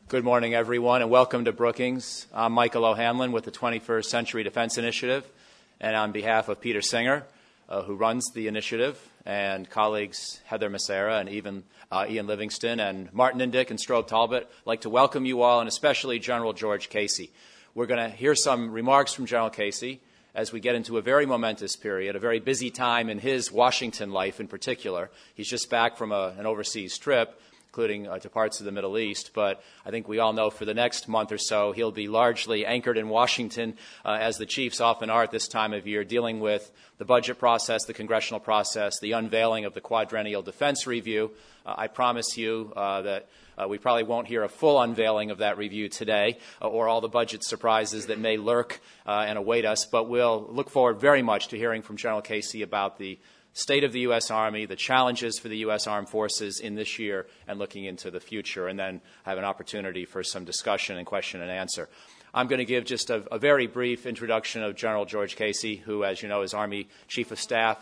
Good morning, everyone, and welcome to Brookings. I'm Michael O'Hanlon with the 21st Century Defense Initiative, and on behalf of Peter Singer, who runs the initiative, and colleagues Heather Massera and even Ian Livingston and Martin Indyk and Strobe Talbot, I'd like to welcome you all, and especially General George Casey. We're going to hear some remarks from General Casey as we get into a very momentous period, a very busy time in his Washington life in particular. He's just back from an overseas trip, including to parts of the Middle East. But I think we all know for the next month or so, he'll be largely anchored in Washington, as the chiefs often are at this time of year, dealing with the budget process, the congressional process, the unveiling of the Quadrennial Defense Review. I promise you that we probably won't hear a full unveiling of that review today or all the budget surprises that may lurk and await us, but we'll look forward very much to hearing from General Casey about the state of the U.S. Army, the challenges for the U.S. Armed Forces in this year and looking into the future, and then have an opportunity for some discussion and question and answer. I'm going to give just a very brief introduction of General George Casey, who, as you know, is Army Chief of Staff.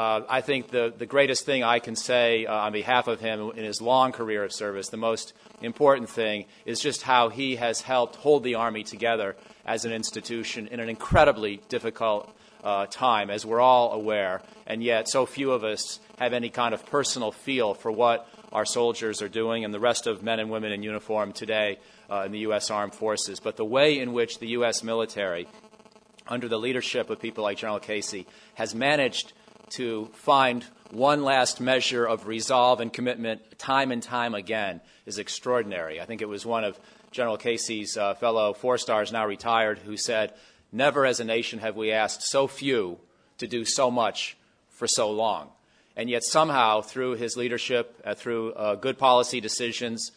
I think the greatest thing I can say on behalf of him in his long career of service, the most important thing, is just how he has helped hold the Army together as an institution in an incredibly difficult time, as we're all aware, and yet so few of us have any kind of personal feel for what our soldiers are doing and the rest of men and women in uniform today in the U.S. Armed Forces. But the way in which the U.S. military, under the leadership of people like General Casey, has managed to find one last measure of resolve and commitment time and time again is extraordinary. I think it was one of General Casey's fellow four-stars, now retired, who said, "Never as a nation have we asked so few to do so much for so long." And yet somehow, through his leadership, through good policy decisions,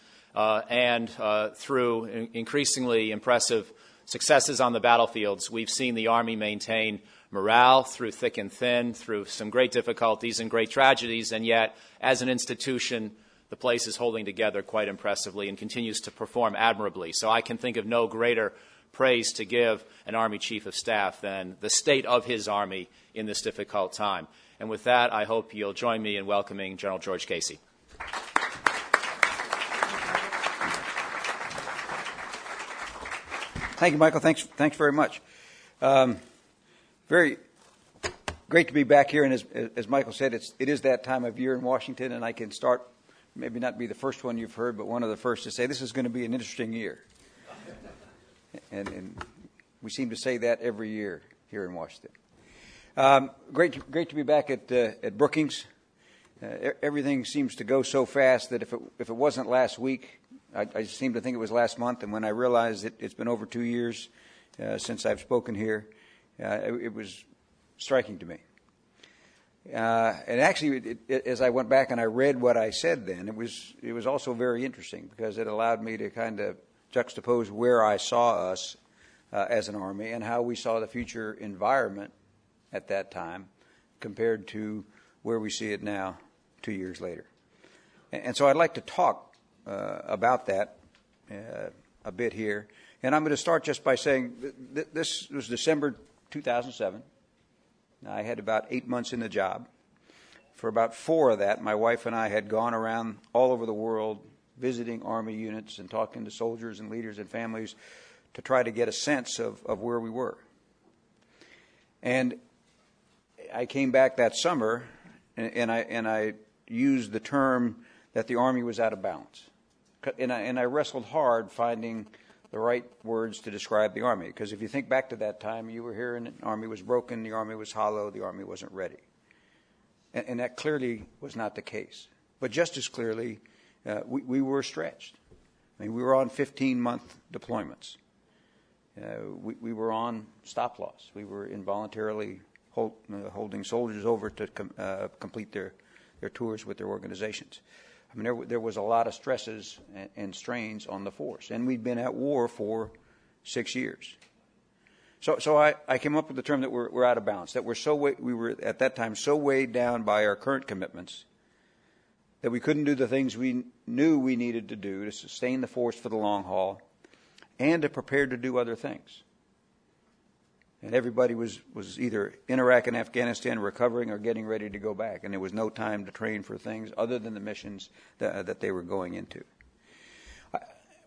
and through increasingly impressive successes on the battlefields, we've seen the Army maintain morale through thick and thin, through some great difficulties and great tragedies, and yet, as an institution, the place is holding together quite impressively and continues to perform admirably. So I can think of no greater praise to give an Army Chief of Staff than the state of his Army in this difficult time. And with that, I hope you'll join me in welcoming General George Casey. Thank you, Michael. Thanks very much. Very great to be back here, and as Michael said, it is that time of year in Washington, and I can start, maybe not be the first one you've heard, but one of the first to say this is going to be an interesting year. And we seem to say that every year here in Washington. Great to be back at Brookings. Everything seems to go so fast that if it wasn't last week, I seem to think it was last month, and when I realized it's been over 2 years since I've spoken here, it was striking to me. And actually, as I went back and I read what I said then, it was also very interesting because it allowed me to kind of juxtapose where I saw us as an Army and how we saw the future environment at that time compared to where we see it now 2 years later. And so I'd like to talk about that a bit here. And I'm going to start just by saying this was December 2007. I had about 8 months in the job. For about 4 of that, my wife and I had gone around all over the world visiting Army units and talking to soldiers and leaders and families to try to get a sense of where we were. And I came back that summer, and I used the term that the Army was out of balance. And I wrestled hard finding the right words to describe the Army, because if you think back to that time, you were hearing the Army was broken, the Army was hollow, the Army wasn't ready. And that clearly was not the case. But just as clearly, we were stretched. I mean, we were on 15-month deployments. We were on stop-loss. We were involuntarily holding soldiers over to complete their tours with their organizations. I mean, there was a lot of stresses and strains on the force, and we'd been at war for 6 years. So I came up with the term that we're out of balance, that we were at that time so weighed down by our current commitments that we couldn't do the things we knew we needed to do to sustain the force for the long haul and to prepare to do other things. And everybody was either in Iraq and Afghanistan recovering or getting ready to go back. And there was no time to train for things other than the missions that they were going into.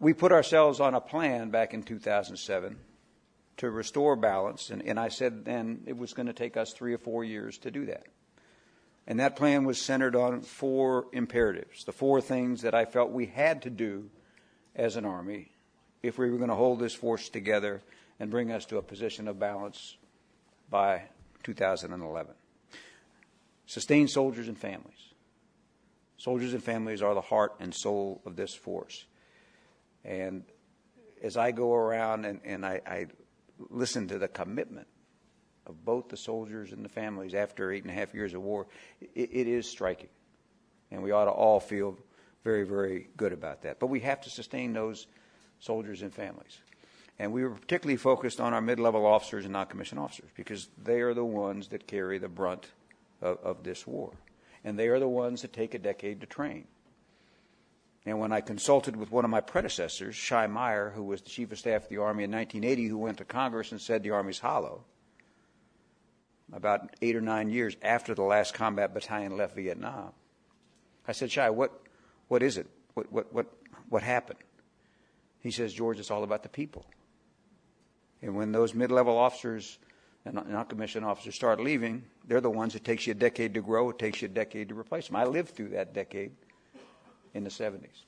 we put ourselves on a plan back in 2007 to restore balance, and I said then it was going to take us 3 or 4 years to do that. And that plan was centered on 4 imperatives, the 4 things that I felt we had to do as an Army if we were going to hold this force together and bring us to a position of balance by 2011. Sustain soldiers and families. Soldiers and families are the heart and soul of this force. And as I go around and I listen to the commitment of both the soldiers and the families after 8.5 years of war, it is striking. And we ought to all feel very, very good about that. But we have to sustain those soldiers and families. And we were particularly focused on our mid-level officers and non-commissioned officers because they are the ones that carry the brunt of this war. And they are the ones that take a decade to train. And when I consulted with one of my predecessors, Shai Meyer, who was the Chief of Staff of the Army in 1980, who went to Congress and said the Army's hollow, about 8 or 9 years after the last combat battalion left Vietnam, I said, Shai, what is it? What happened? He says, George, it's all about the people. And when those mid-level officers and non-commissioned officers start leaving, they're the ones it takes you a decade to grow, it takes you a decade to replace them. I lived through that decade in the 70s.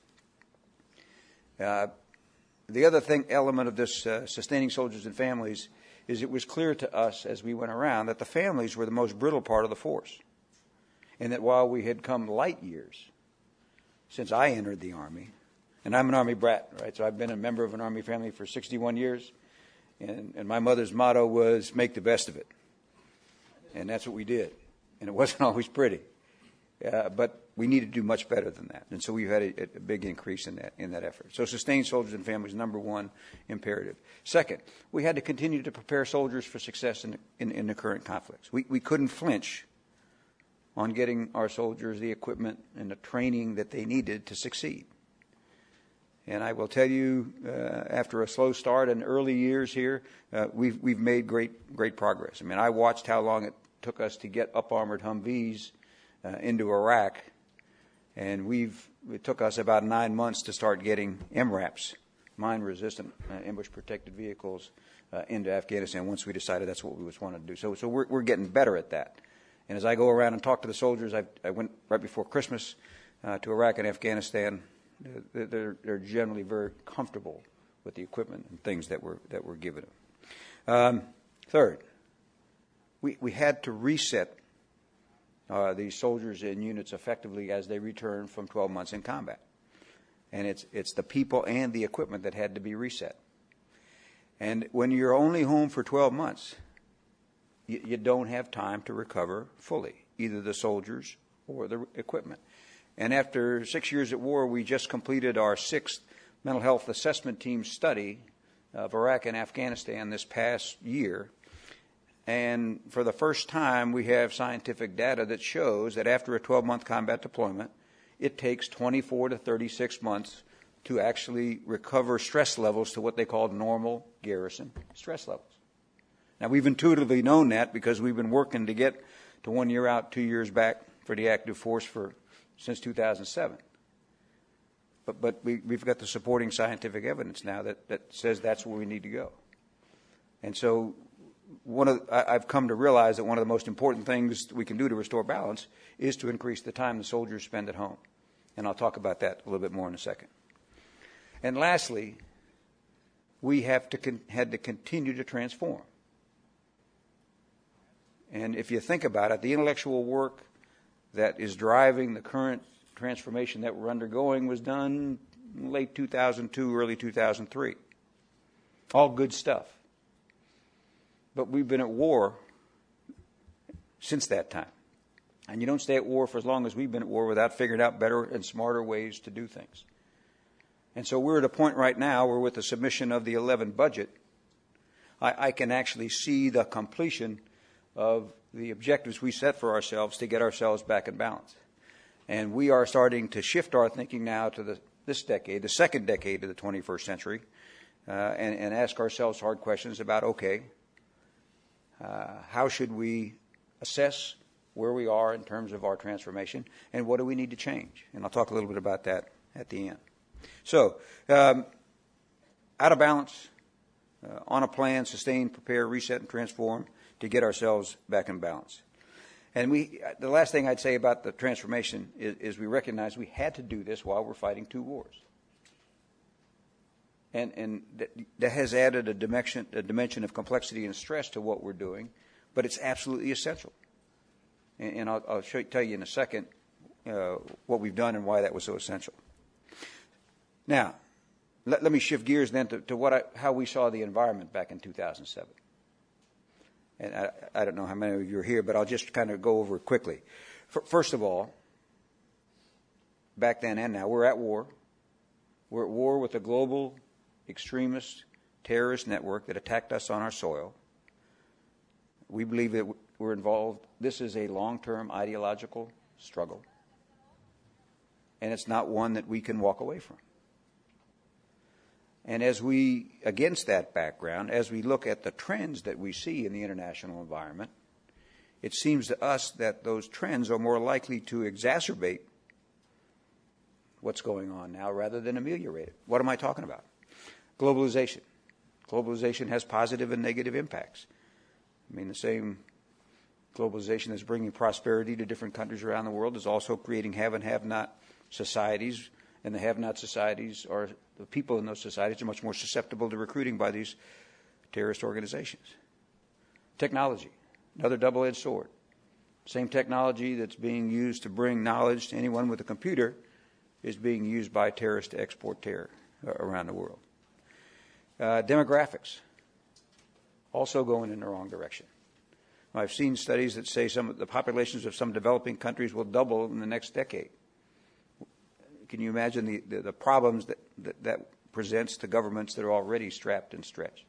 The other element of this sustaining soldiers and families is it was clear to us as we went around that the families were the most brittle part of the force. And that while we had come light years since I entered the Army, and I'm an Army brat, right? So I've been a member of an Army family for 61 years, and my mother's motto was make the best of it. And that's what we did. And it wasn't always pretty. But we need to do much better than that. And so we've had a big increase in that effort. So sustain soldiers and families, number one imperative. Second, we had to continue to prepare soldiers for success in the current conflicts. We couldn't flinch on getting our soldiers the equipment and the training that they needed to succeed. And I will tell you, after a slow start in early years here, we've made great progress. I mean, I watched how long it took us to get up-armored Humvees into Iraq, and it took us about 9 months to start getting MRAPs, mine-resistant ambush-protected vehicles, into Afghanistan once we decided that's what we wanted to do. So we're getting better at that. And as I go around and talk to the soldiers, I went right before Christmas to Iraq and Afghanistan. They're generally very comfortable with the equipment and things that we're giving them. Third, we had to reset these soldiers and units effectively as they return from 12 months in combat. And it's the people and the equipment that had to be reset. And when you're only home for 12 months, you don't have time to recover fully, either the soldiers or the equipment. And after 6 years at war, we just completed our 6th mental health assessment team study of Iraq and Afghanistan this past year. And for the first time, we have scientific data that shows that after a 12-month combat deployment, it takes 24 to 36 months to actually recover stress levels to what they call normal garrison stress levels. Now, we've intuitively known that because we've been working to get to 1 year out, 2 years back for the active force since 2007. But we've got the supporting scientific evidence now that says that's where we need to go. And so I've come to realize that one of the most important things we can do to restore balance is to increase the time the soldiers spend at home. And I'll talk about that a little bit more in a second. And lastly, we had to continue to transform. And if you think about it, the intellectual work that is driving the current transformation that we're undergoing was done late 2002, early 2003. All good stuff. But we've been at war since that time. And you don't stay at war for as long as we've been at war without figuring out better and smarter ways to do things. And so we're at a point right now where with the submission of the 11 budget, I can actually see the completion of the objectives we set for ourselves to get ourselves back in balance. And we are starting to shift our thinking now to this decade, the second decade of the 21st century, and ask ourselves hard questions about, okay, how should we assess where we are in terms of our transformation, and what do we need to change? And I'll talk a little bit about that at the end. So out of balance, on a plan, sustain, prepare, reset, and transform to get ourselves back in balance. And the last thing I'd say about the transformation is we recognize we had to do this while we're fighting two wars. And that has added a dimension of complexity and stress to what we're doing, but it's absolutely essential. And I'll tell you in a second what we've done and why that was so essential. Now, let me shift gears then to how we saw the environment back in 2007. And I don't know how many of you are here, but I'll just kind of go over it quickly. First of all, back then and now, we're at war. We're at war with a global extremist terrorist network that attacked us on our soil. We believe that we're involved. This is a long-term ideological struggle, and it's not one that we can walk away from. And against that background, as we look at the trends that we see in the international environment, it seems to us that those trends are more likely to exacerbate what's going on now rather than ameliorate it. What am I talking about? Globalization. Globalization has positive and negative impacts. I mean, the same globalization that's bringing prosperity to different countries around the world is also creating have and have-not societies, and the have-not societies are the people in those societies are much more susceptible to recruiting by these terrorist organizations. Technology, another double-edged sword. Same technology that's being used to bring knowledge to anyone with a computer is being used by terrorists to export terror around the world. Demographics, also going in the wrong direction. I've seen studies that say the populations of some developing countries will double in the next decade. Can you imagine the problems that presents to governments that are already strapped and stretched?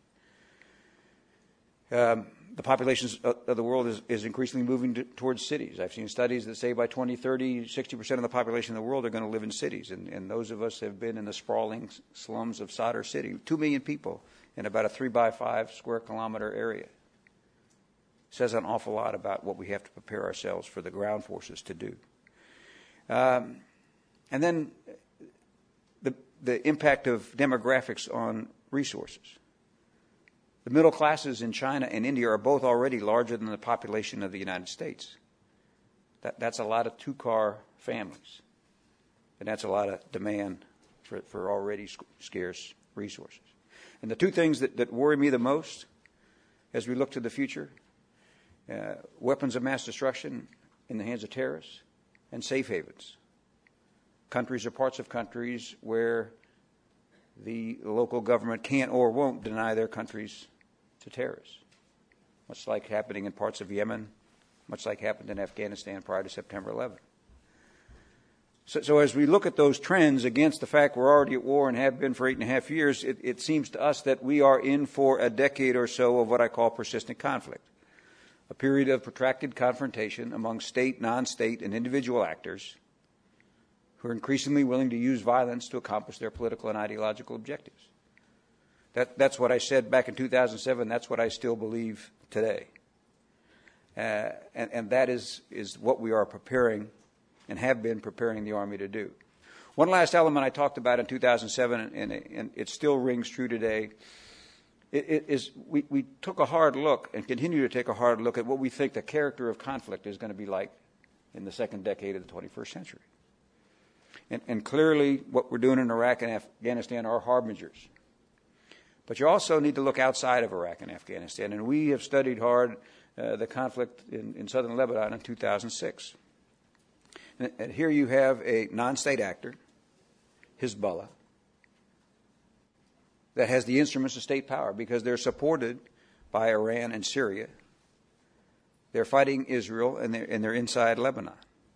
The populations of the world is increasingly moving towards cities. I've seen studies that say by 2030, 60% of the population of the world are going to live in cities. And those of us have been in the sprawling slums of Sadr City, 2 million people in about a 3-by-5 square kilometer area. Says an awful lot about what we have to prepare ourselves for the ground forces to do. And then the impact of demographics on resources. The middle classes in China and India are both already larger than the population of the United States. That's a lot of two-car families. And that's a lot of demand for already scarce resources. And the two things that worry me the most as we look to the future, weapons of mass destruction in the hands of terrorists and safe havens. Countries or parts of countries where the local government can't or won't deny their countries to terrorists, much like happening in parts of Yemen, much like happened in Afghanistan prior to September 11. So as we look at those trends against the fact we're already at war and have been for 8.5 years, it seems to us that we are in for a decade or so of what I call persistent conflict, a period of protracted confrontation among state, non-state, and individual actors who are increasingly willing to use violence to accomplish their political and ideological objectives. That's what I said back in 2007. That's what I still believe today. And that is what we are preparing and have been preparing the Army to do. One last element I talked about in 2007, and it still rings true today, we took a hard look and continue to take a hard look at what we think the character of conflict is going to be like in the second decade of the 21st century. And clearly what we're doing in Iraq and Afghanistan are harbingers. But you also need to look outside of Iraq and Afghanistan. And we have studied hard the conflict in southern Lebanon in 2006. And here you have a non-state actor, Hezbollah, that has the instruments of state power because they're supported by Iran and Syria. They're fighting Israel, and they're inside Lebanon.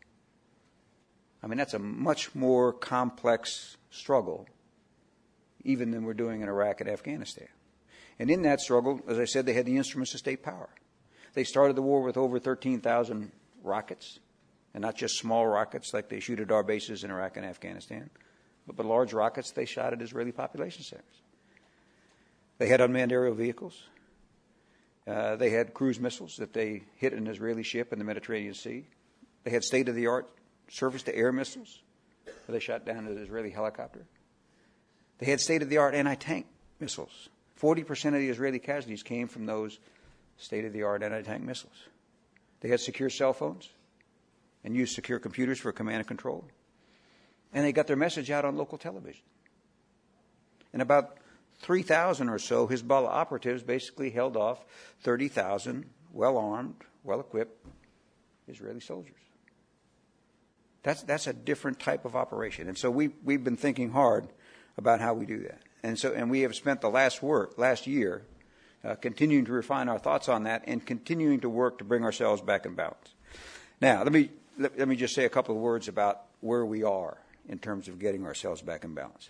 I mean, that's a much more complex struggle even than we're doing in Iraq and Afghanistan. And in that struggle, as I said, they had the instruments of state power. They started the war with over 13,000 rockets, and not just small rockets like they shoot at our bases in Iraq and Afghanistan, but large rockets they shot at Israeli population centers. They had unmanned aerial vehicles. They had cruise missiles that they hit an Israeli ship in the Mediterranean Sea. They had state-of-the-art surface-to-air missiles that they shot down an Israeli helicopter. They had state-of-the-art anti-tank missiles. 40% of the Israeli casualties came from those state-of-the-art anti-tank missiles. They had secure cell phones and used secure computers for command and control. And they got their message out on local television. And about 3,000 or so Hezbollah operatives basically held off 30,000 well-armed, well-equipped Israeli soldiers. That's a different type of operation. And so we've been thinking hard about how we do that. And we have spent the last year continuing to refine our thoughts on that and continuing to work to bring ourselves back in balance. Now, let me just say a couple of words about where we are in terms of getting ourselves back in balance.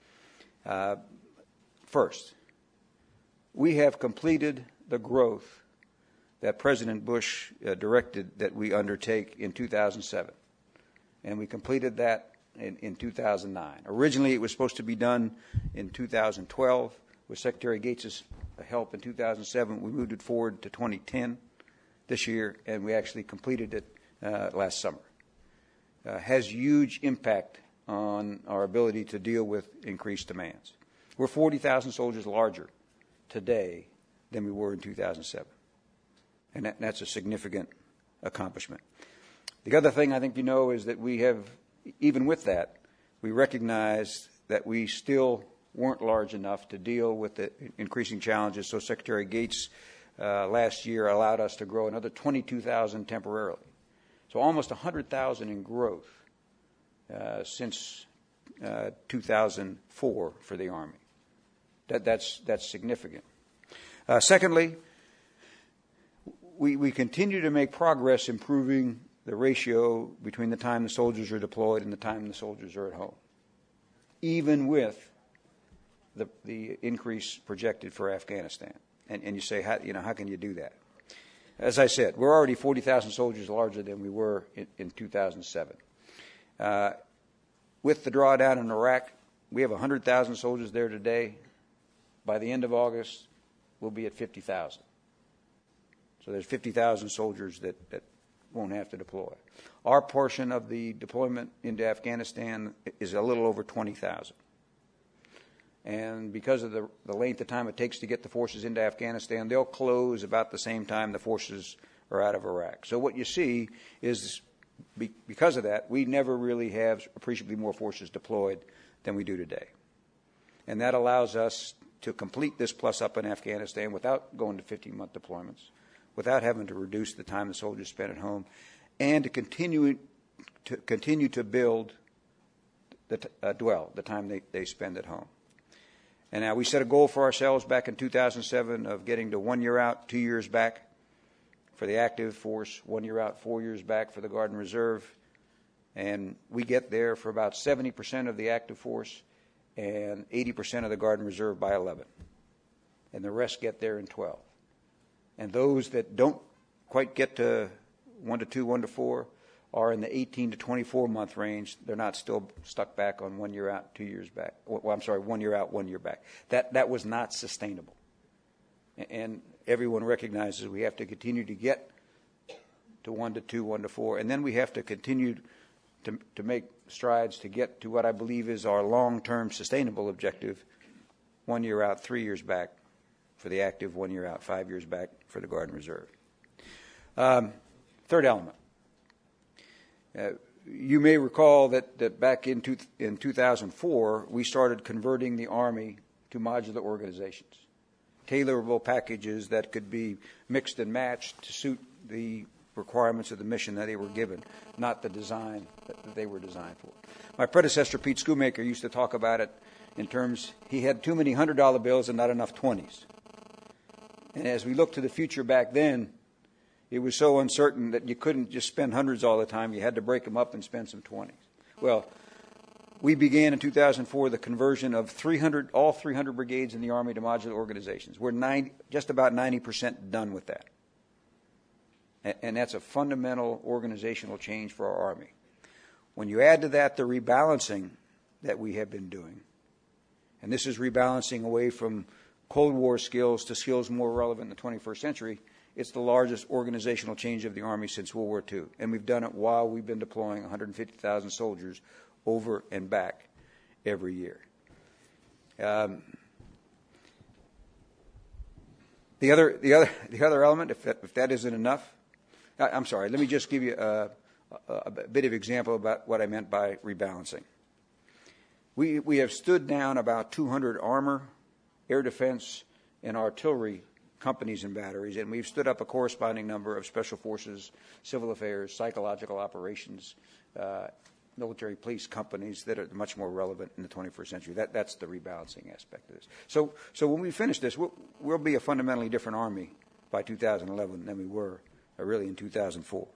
First, we have completed the growth that President Bush directed that we undertake in 2007. And we completed that in 2009. Originally, it was supposed to be done in 2012. With Secretary Gates' help in 2007, we moved it forward to 2010 this year, and we actually completed it last summer. Has huge impact on our ability to deal with increased demands. We're 40,000 soldiers larger today than we were in 2007. And that's a significant accomplishment. The other thing I think you know is that we have, even with that, we recognize that we still weren't large enough to deal with the increasing challenges. So Secretary Gates last year allowed us to grow another 22,000 temporarily. So almost 100,000 in growth since 2004 for the Army. That's significant. Secondly, we continue to make progress improving the ratio between the time the soldiers are deployed and the time the soldiers are at home, even with the increase projected for Afghanistan. And you say, how can you do that? As I said, we're already 40,000 soldiers larger than we were in 2007. With the drawdown in Iraq, we have 100,000 soldiers there today. By the end of August, we'll be at 50,000. So there's 50,000 soldiers that won't have to deploy. Our portion of the deployment into Afghanistan is a little over 20,000. And because of the length of time it takes to get the forces into Afghanistan, they'll close about the same time the forces are out of Iraq. So what you see is, because of that, we never really have appreciably more forces deployed than we do today. And that allows us to complete this plus-up in Afghanistan without going to 15-month deployments, without having to reduce the time the soldiers spend at home, and to continue to build the time they spend at home. And now we set a goal for ourselves back in 2007 of getting to 1 year out, 2 years back for the active force, 1 year out, 4 years back for the Guard and Reserve. And we get there for about 70% of the active force and 80% of the Guard and Reserve by 11. And the rest get there in 12. And those that don't quite get to 1 to 2, 1 to 4 are in the 18 to 24 month range. They're not still stuck back on 1 year out, 2 years back. Well, I'm sorry, 1 year out, 1 year back. That was not sustainable. And everyone recognizes we have to continue to get to 1 to 2, 1 to 4, and then we have to continue to make strides to get to what I believe is our long-term sustainable objective, 1 year out, 3 years back for the active, 1 year out, 5 years back for the Guard and Reserve. Third element. You may recall that back in 2004, we started converting the Army to modular organizations, tailorable packages that could be mixed and matched to suit the requirements of the mission that they were given, not the design that they were designed for. My predecessor, Pete Schoonmaker, used to talk about it in terms, he had too many $100 bills and not enough 20s. And as we looked to the future back then, it was so uncertain that you couldn't just spend hundreds all the time. You had to break them up and spend some 20s. Well, we began in 2004 the conversion of all 300 brigades in the Army to modular organizations. We're just about 90% done with that. And that's a fundamental organizational change for our Army. When you add to that the rebalancing that we have been doing, and this is rebalancing away from Cold War skills to skills more relevant in the 21st century, it's the largest organizational change of the Army since World War II. And we've done it while we've been deploying 150,000 soldiers over and back every year. The other element, if that isn't enough, I'm sorry. Let me just give you a bit of example about what I meant by rebalancing. We have stood down about 200 armor, air defense, and artillery companies and batteries, and we've stood up a corresponding number of special forces, civil affairs, psychological operations, military police companies that are much more relevant in the 21st century. That's the rebalancing aspect of this. So when we finish this, we'll be a fundamentally different Army by 2011 than we were really in 2004.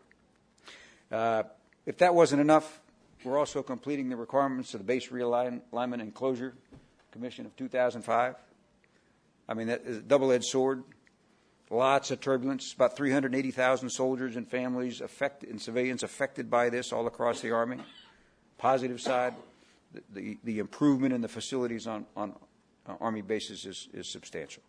If that wasn't enough, we're also completing the requirements of the Base Realignment and Closure Commission of 2005. I mean, that is a double-edged sword. Lots of turbulence. About 380,000 soldiers and families and civilians affected by this all across the Army. Positive side, the improvement in the facilities on Army bases is substantial.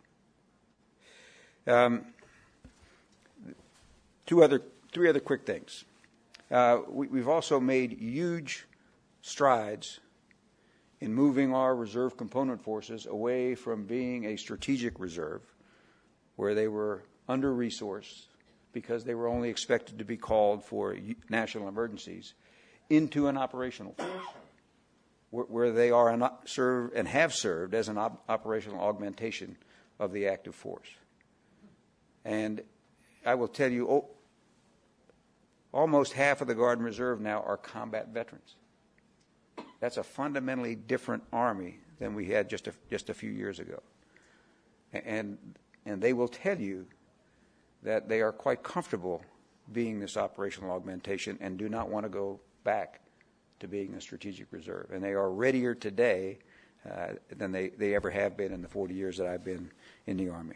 Three other quick things. We've also made huge strides in moving our reserve component forces away from being a strategic reserve, where they were under-resourced because they were only expected to be called for national emergencies, into an operational force, where they are and have served as an operational augmentation of the active force. And I will tell you, almost half of the Guard and Reserve now are combat veterans. That's a fundamentally different Army than we had just a few years ago. And they will tell you that they are quite comfortable being this operational augmentation and do not want to go back to being a strategic reserve. And they are readier today than they ever have been in the 40 years that I've been in the Army.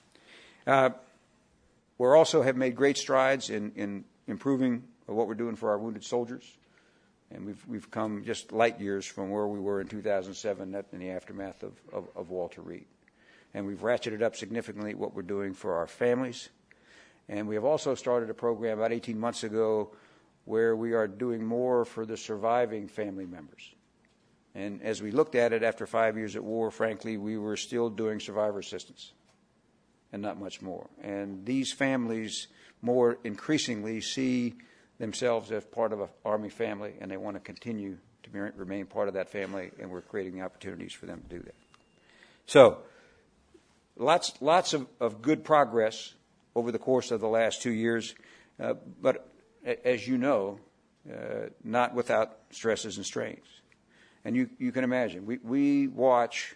We also have made great strides in improving what we're doing for our wounded soldiers. And we've come just light years from where we were in 2007 in the aftermath of Walter Reed. And we've ratcheted up significantly what we're doing for our families. And we have also started a program about 18 months ago where we are doing more for the surviving family members. And as we looked at it after 5 years at war, frankly, we were still doing survivor assistance and not much more. And these families more increasingly see themselves as part of an Army family, and they want to continue to remain part of that family, and we're creating the opportunities for them to do that. So, lots of good progress over the course of the last 2 years, but as you know, not without stresses and strains. And you can imagine, we watch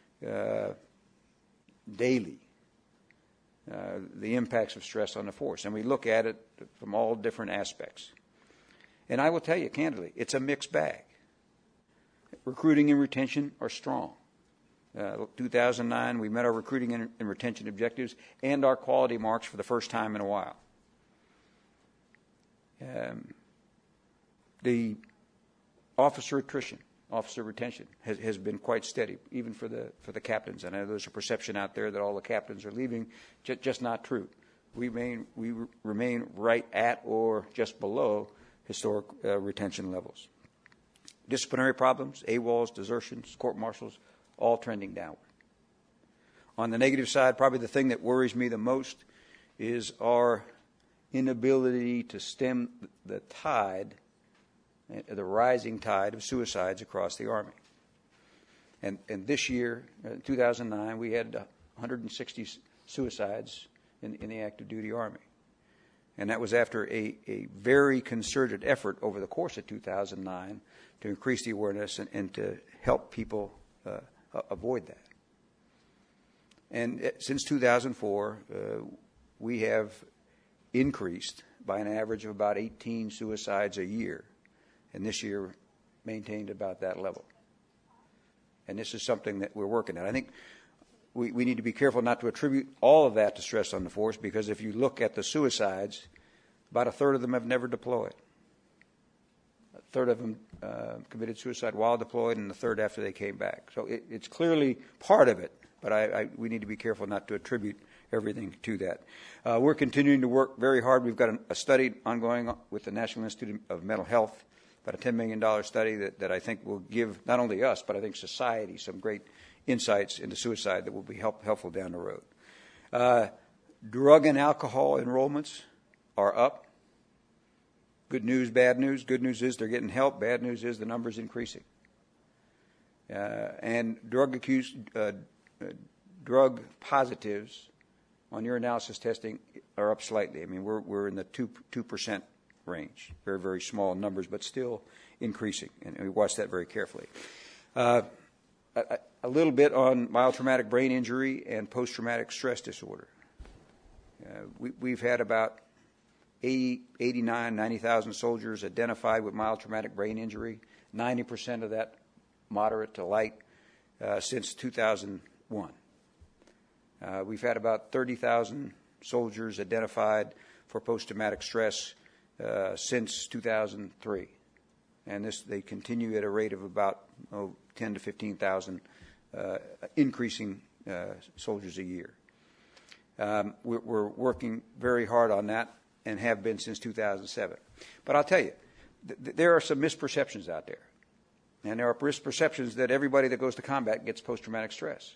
daily the impacts of stress on the force, and we look at it from all different aspects. And I will tell you candidly, it's a mixed bag. Recruiting and retention are strong. 2009, we met our recruiting and retention objectives and our quality marks for the first time in a while. The officer attrition, officer retention has been quite steady, even for the captains. And I know there's a perception out there that all the captains are leaving. Just not true. We remain right at or just below historic retention levels. Disciplinary problems, AWOLs, desertions, court-martials, all trending downward. On the negative side, probably the thing that worries me the most is our inability to stem the tide, the rising tide of suicides across the Army. And this year, 2009, we had 160 suicides in the active duty Army. And that was after a very concerted effort over the course of 2009 to increase the awareness and to help people avoid that. And since 2004, we have increased by an average of about 18 suicides a year, and this year maintained about that level. And this is something that we're working at. I think we need to be careful not to attribute all of that to stress on the force, because if you look at the suicides, about a third of them have never deployed. A third of them committed suicide while deployed, and a third after they came back. So it's clearly part of it, but we need to be careful not to attribute everything to that. We're continuing to work very hard. We've got a study ongoing with the National Institute of Mental Health, about a $10 million study that I think will give not only us, but I think society some great insights into suicide that will be helpful down the road. Drug and alcohol enrollments are up. Good news, bad news. Good news is they're getting help. Bad news is the number's increasing. And drug positives on urinalysis testing are up slightly. I mean, we're in the 2% range. Very, very small numbers, but still increasing. And we watch that very carefully. A little bit on mild traumatic brain injury and post-traumatic stress disorder. We've had about 89, 90,000 soldiers identified with mild traumatic brain injury, 90% of that moderate to light since 2001. We've had about 30,000 soldiers identified for post-traumatic stress since 2003. And they continue at a rate of about 10 to 15,000 increasing soldiers a year. We're working very hard on that and have been since 2007. But I'll tell you, there are some misperceptions out there. And there are misperceptions that everybody that goes to combat gets post-traumatic stress.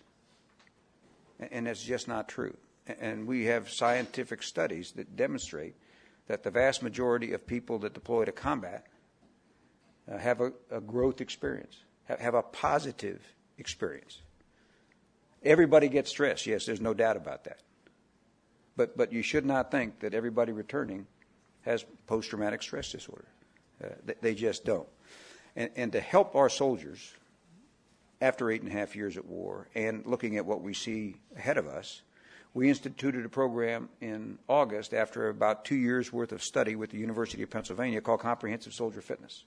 And that's just not true. And we have scientific studies that demonstrate that the vast majority of people that deploy to combat have a growth experience, have a positive experience. Everybody gets stress, yes, there's no doubt about that. But you should not think that everybody returning has post-traumatic stress disorder. They just don't. And to help our soldiers after 8.5 years at war and looking at what we see ahead of us, we instituted a program in August after about 2 years' worth of study with the University of Pennsylvania called Comprehensive Soldier Fitness.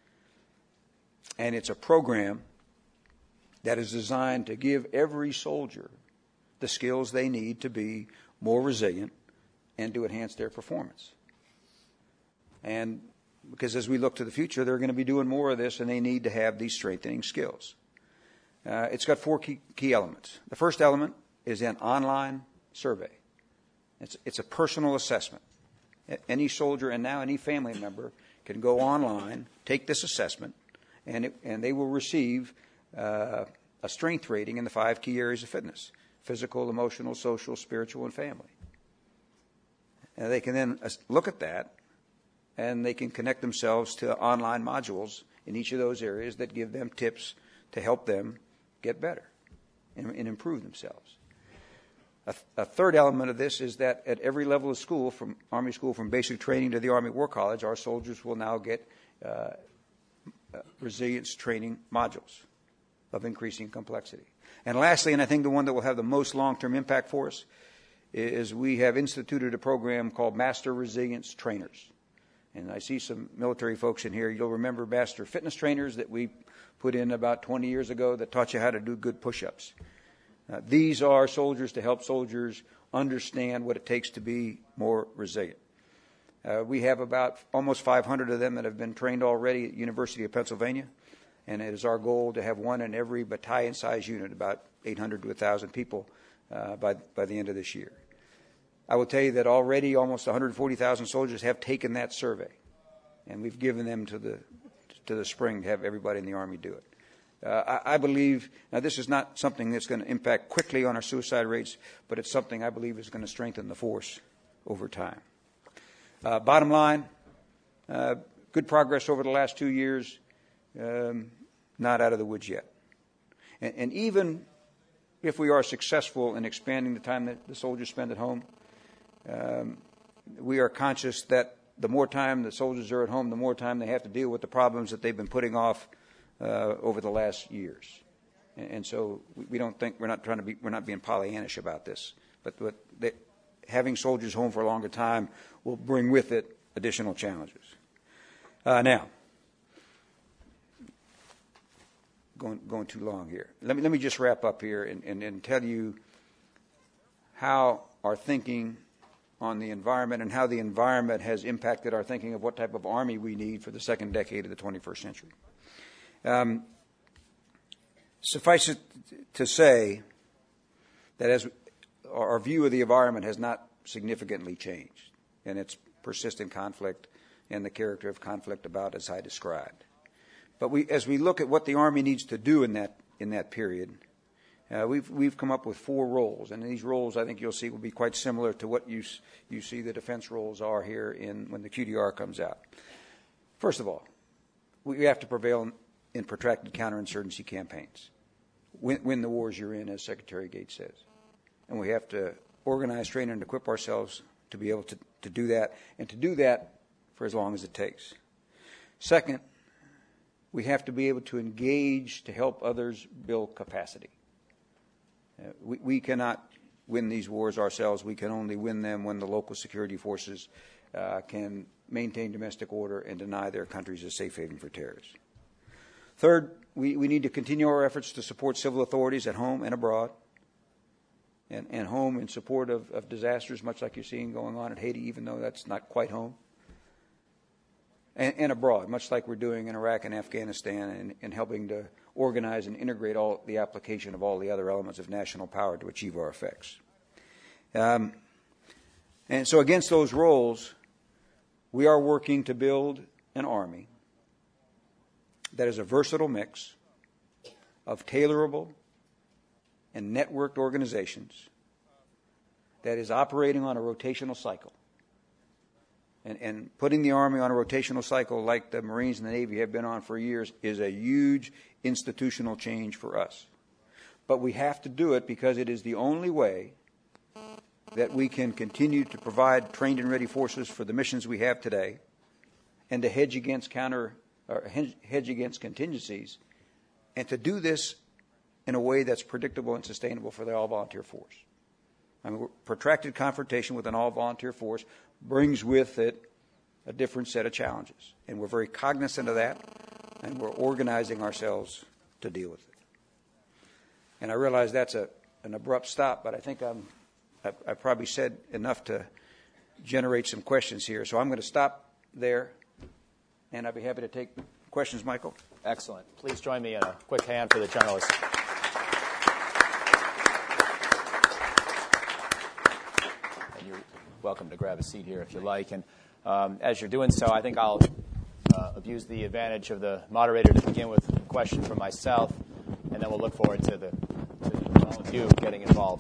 And it's a program that is designed to give every soldier the skills they need to be more resilient and to enhance their performance. And because as we look to the future, they're going to be doing more of this and they need to have these strengthening skills. It's got 4 key elements. The first element is an online survey. It's a personal assessment. Any soldier and now any family member can go online, take this assessment, and they will receive a strength rating in the 5 key areas of fitness: physical, emotional, social, spiritual, and family. And they can then look at that, and they can connect themselves to online modules in each of those areas that give them tips to help them get better and improve themselves. A third element of this is that at every level of school, from Army school, from basic training to the Army War College, our soldiers will now get resilience training modules of increasing complexity. And lastly, and I think the one that will have the most long-term impact for us, is we have instituted a program called Master Resilience Trainers. And I see some military folks in here. You'll remember Master Fitness Trainers that we put in about 20 years ago that taught you how to do good push-ups. These are soldiers to help soldiers understand what it takes to be more resilient. We have about almost 500 of them that have been trained already at University of Pennsylvania, and it is our goal to have one in every battalion-size unit, about 800 to 1,000 people, by the end of this year. I will tell you that already almost 140,000 soldiers have taken that survey, and we've given them to the spring to have everybody in the Army do it. I believe, now this is not something that's going to impact quickly on our suicide rates, but it's something I believe is going to strengthen the force over time. Bottom line, good progress over the last 2 years, not out of the woods yet. And even if we are successful in expanding the time that the soldiers spend at home, we are conscious that the more time the soldiers are at home, the more time they have to deal with the problems that they've been putting off over the last years. And so we don't think, we're not being Pollyannish about this, but having soldiers home for a longer time will bring with it additional challenges. Now, going too long here. Let me just wrap up here and tell you how our thinking on the environment and how the environment has impacted our thinking of what type of Army we need for the second decade of the 21st century. Suffice it to say that as our view of the environment has not significantly changed, and its persistent conflict and the character of conflict about as I described. But as we look at what the Army needs to do in that period, We've come up with 4 roles, and these roles I think you'll see will be quite similar to what you see the defense roles are here when the QDR comes out. First of all, we have to prevail in protracted counterinsurgency campaigns. Win the wars you're in, as Secretary Gates says. And we have to organize, train, and equip ourselves to be able to do that, and to do that for as long as it takes. Second, we have to be able to engage to help others build capacity. We cannot win these wars ourselves. We can only win them when the local security forces can maintain domestic order and deny their countries a safe haven for terrorists. Third, we need to continue our efforts to support civil authorities at home and abroad, and home in support of disasters, much like you're seeing going on in Haiti, even though that's not quite home, and abroad, much like we're doing in Iraq and Afghanistan, and helping to organize and integrate all the application of all the other elements of national power to achieve our effects. And so against those roles, we are working to build an army that is a versatile mix of tailorable and networked organizations that is operating on a rotational cycle. And putting the Army on a rotational cycle like the Marines and the Navy have been on for years is a huge institutional change for us. But we have to do it because it is the only way that we can continue to provide trained and ready forces for the missions we have today, and to hedge against contingencies, and to do this in a way that's predictable and sustainable for the all-volunteer force. I mean, protracted confrontation with an all-volunteer force brings with it a different set of challenges, and we're very cognizant of that, and we're organizing ourselves to deal with it. And I realize that's an abrupt stop, but I think I probably said enough to generate some questions here, so I'm going to stop there, and I'd be happy to take questions, Michael. Excellent. Please join me in a quick hand for the journalists. And you're welcome to grab a seat here if you like. And as you're doing so, I think I'll abuse the advantage of the moderator to begin with a question from myself, and then we'll look forward to all of you getting involved.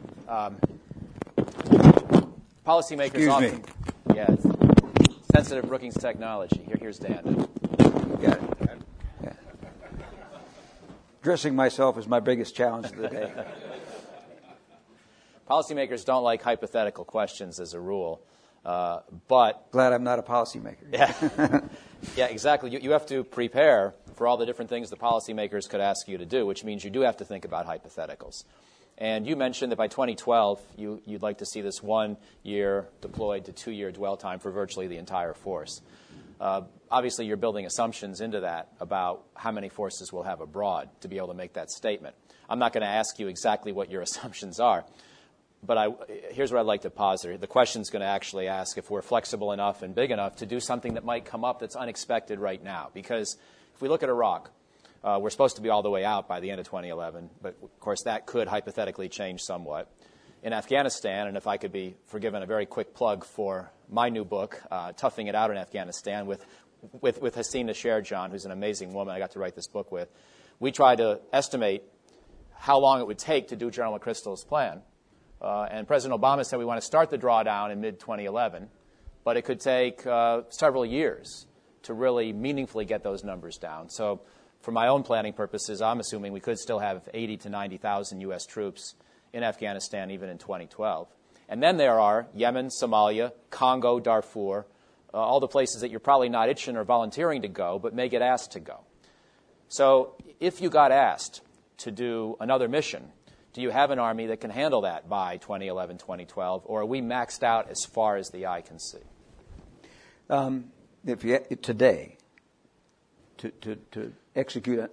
Policymakers Excuse often... me. Yeah, it's sensitive Brookings technology. Here's Dan. Got it. Yeah. Dressing myself is my biggest challenge of the day. Policymakers don't like hypothetical questions as a rule, but... Glad I'm not a policymaker. Yeah, exactly. You have to prepare for all the different things the policymakers could ask you to do, which means you do have to think about hypotheticals. And you mentioned that by 2012, you'd like to see this 1 year deployed to 2 year dwell time for virtually the entire force. Obviously, you're building assumptions into that about how many forces we'll have abroad to be able to make that statement. I'm not going to ask you exactly what your assumptions are, but here's what I'd like to posit. The question's going to actually ask if we're flexible enough and big enough to do something that might come up that's unexpected right now. Because if we look at Iraq, we're supposed to be all the way out by the end of 2011, but of course that could hypothetically change somewhat. In Afghanistan, and if I could be forgiven a very quick plug for my new book, Toughing It Out in Afghanistan, with Hasina Sherjan, who's an amazing woman I got to write this book with, we tried to estimate how long it would take to do General McChrystal's plan. And President Obama said we want to start the drawdown in mid-2011, but it could take several years to really meaningfully get those numbers down. So for my own planning purposes, I'm assuming we could still have 80 to 90,000 U.S. troops in Afghanistan even in 2012. And then there are Yemen, Somalia, Congo, Darfur, all the places that you're probably not itching or volunteering to go, but may get asked to go. So if you got asked to do another mission, do you have an Army that can handle that by 2011, 2012, or are we maxed out as far as the eye can see? Today, to execute